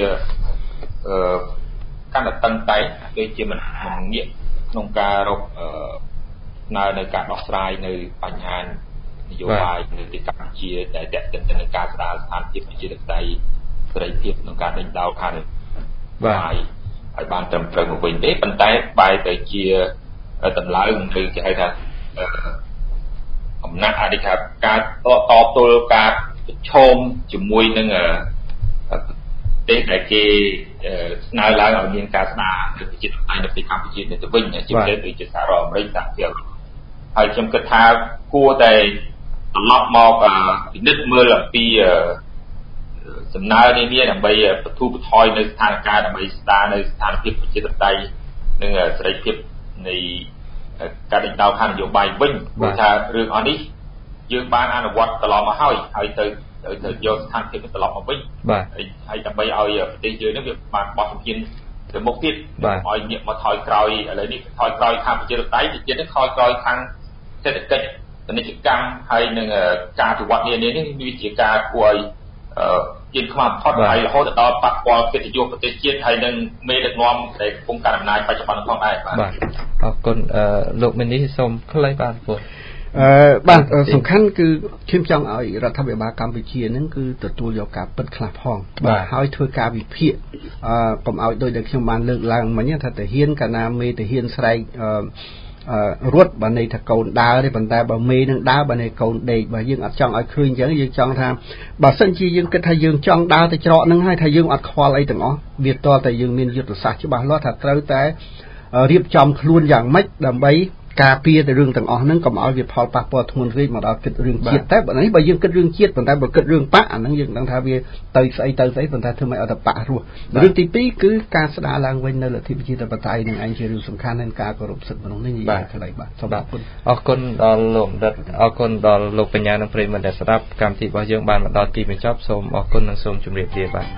កាន់តែតឹងតែងដូចជាមិនងាកក្នុងការរកនៅការដោះស្រាយនៅបញ្ហានយោបាយនៅទីកម្ពុជាដែលតេតិនទៅនឹងការស្ដារស្ថានភាពប្រជាធិបតេយ្យសេរីភាពក្នុងការដេញដោលខាងនេះបាទឲ្យបានត្រឹមត្រូវមកវិញទេប៉ុន្តែបែរទៅជាតម្លើងឬគេហៅថាអំណាចអធិការការតបទល់ការប្រឈមជាមួយនឹងប្រទេសដែលគេស្នើឡើងឲ្យមានការស្ដារប្រជាធិបតេយ្យនៅទីកម្ពុជាទៅវិញជាពិសេសដូចជាសហរដ្ឋអាមេរិកសហភាពហើយខ្ញុំគិតថាគួរតែត្រឡប់មកពិនិត្យមើលអំពីសំណើនានាដើម្បីបទូបថយនៅស្ថានភាពដើម្បីស្ដារនៅស្ថានភាពប្រជាធិបតេយ្យនិងសេរីភាពនៃការដេញដោលខាងនយោបាយវិញព្រោះថារឿងអស់នេះយើងបានអនុវត្តត្រឡប់មកហើយទៅយកស្ថានភាពត្រឡប់មកវិញហើយដើម្បីឲ្យប្រទេសយើងនេះវាបានបោះជំហានទៅមុខទៀតឲ្យងាកមកថយក្រោយឥឡូវនេះថយក្រោយខាងប្រជាធិបតេយ្យទៀតនេះថយក្រោយខាងសេដ្ឋកិច្ចពាណិជ្ជកម្មហើយនឹងការវិវត្តនានានេះវាជាការគួរឲ្យជាខ្មាំផុតហើយរហូតដល់ប៉ះពាល់កិត្តិយសប្រទេសជាតិហើយនឹងមេដឹកនាំដែលកំពុងកាន់អំណាចបច្ចុប្បន្នផងដែរបាទអរគុណលោកមីនីសូមខ្លីបាទពុទ្ធបាទសំខាន់គឺខ្ញុំចង់ឲ្យរដ្ឋាភិបាលកម្ពុជានឹងគឺទទួលយកការពិតខ្លះផងបាទហើយធ្វើការវិភាគកុំឲ្យដោយដែលខ្ញុំបានលើកឡើងមិញថាទាហានកាលណាមេទាហានស្រែករត់បើន័យថាកូនដើរទេប៉ុន្តែបើមេនឹងដើរបើន័យកូនដេកបើយើងអត់ចង់ឲ្យឃើញអញ្ចឹងយើងចង់ថាបើសិនជាយើងគិតថាយើងចង់ដើរទៅច្រកហ្នឹងហើយថាយើងអត់ខ្វល់អីទាំងអស់វាតតែយើងមានយុទ្ធសាស្ត្រច្បាស់លាស់ថាត្រូវតែរៀបចំខ្លួនយ៉ាងម៉េចដើម្បីការពារទៅរឿងទាំងអស់ហ្នឹងកុំឲ្យវាផលប៉ះពាល់ធ្ងន់ធ្ងរមកដល់គិតរឿងជាតិតែបើយើងគិតរឿងជាតិប៉ុន្តែបើគិតរឿងបកអាហ្នឹងយើងដឹងថាវាទៅស្អីប៉ុន្តែធ្វើម៉េចឲ្យតែបករស់រឿងទី2គឺការស្ដារឡើងវិញនៅលទ្ធិប្រជាធិបតេយ្យនឹងឯងជារឿងសំខាន់និងការគោរពសិទ្ធិមនុស្សនេះនិយាយខ្លីបាទសូមអរគុណអរគុណដល់លោកដិតអរគុណដល់លោកបញ្ញានិងប្រិយមិត្តដែលស្ដាប់កម្មវិធីរបស់យើងបានមកដល់ទីបញ្ចប់សូមអរគុណនិងសូមជម្រាបលាបាទ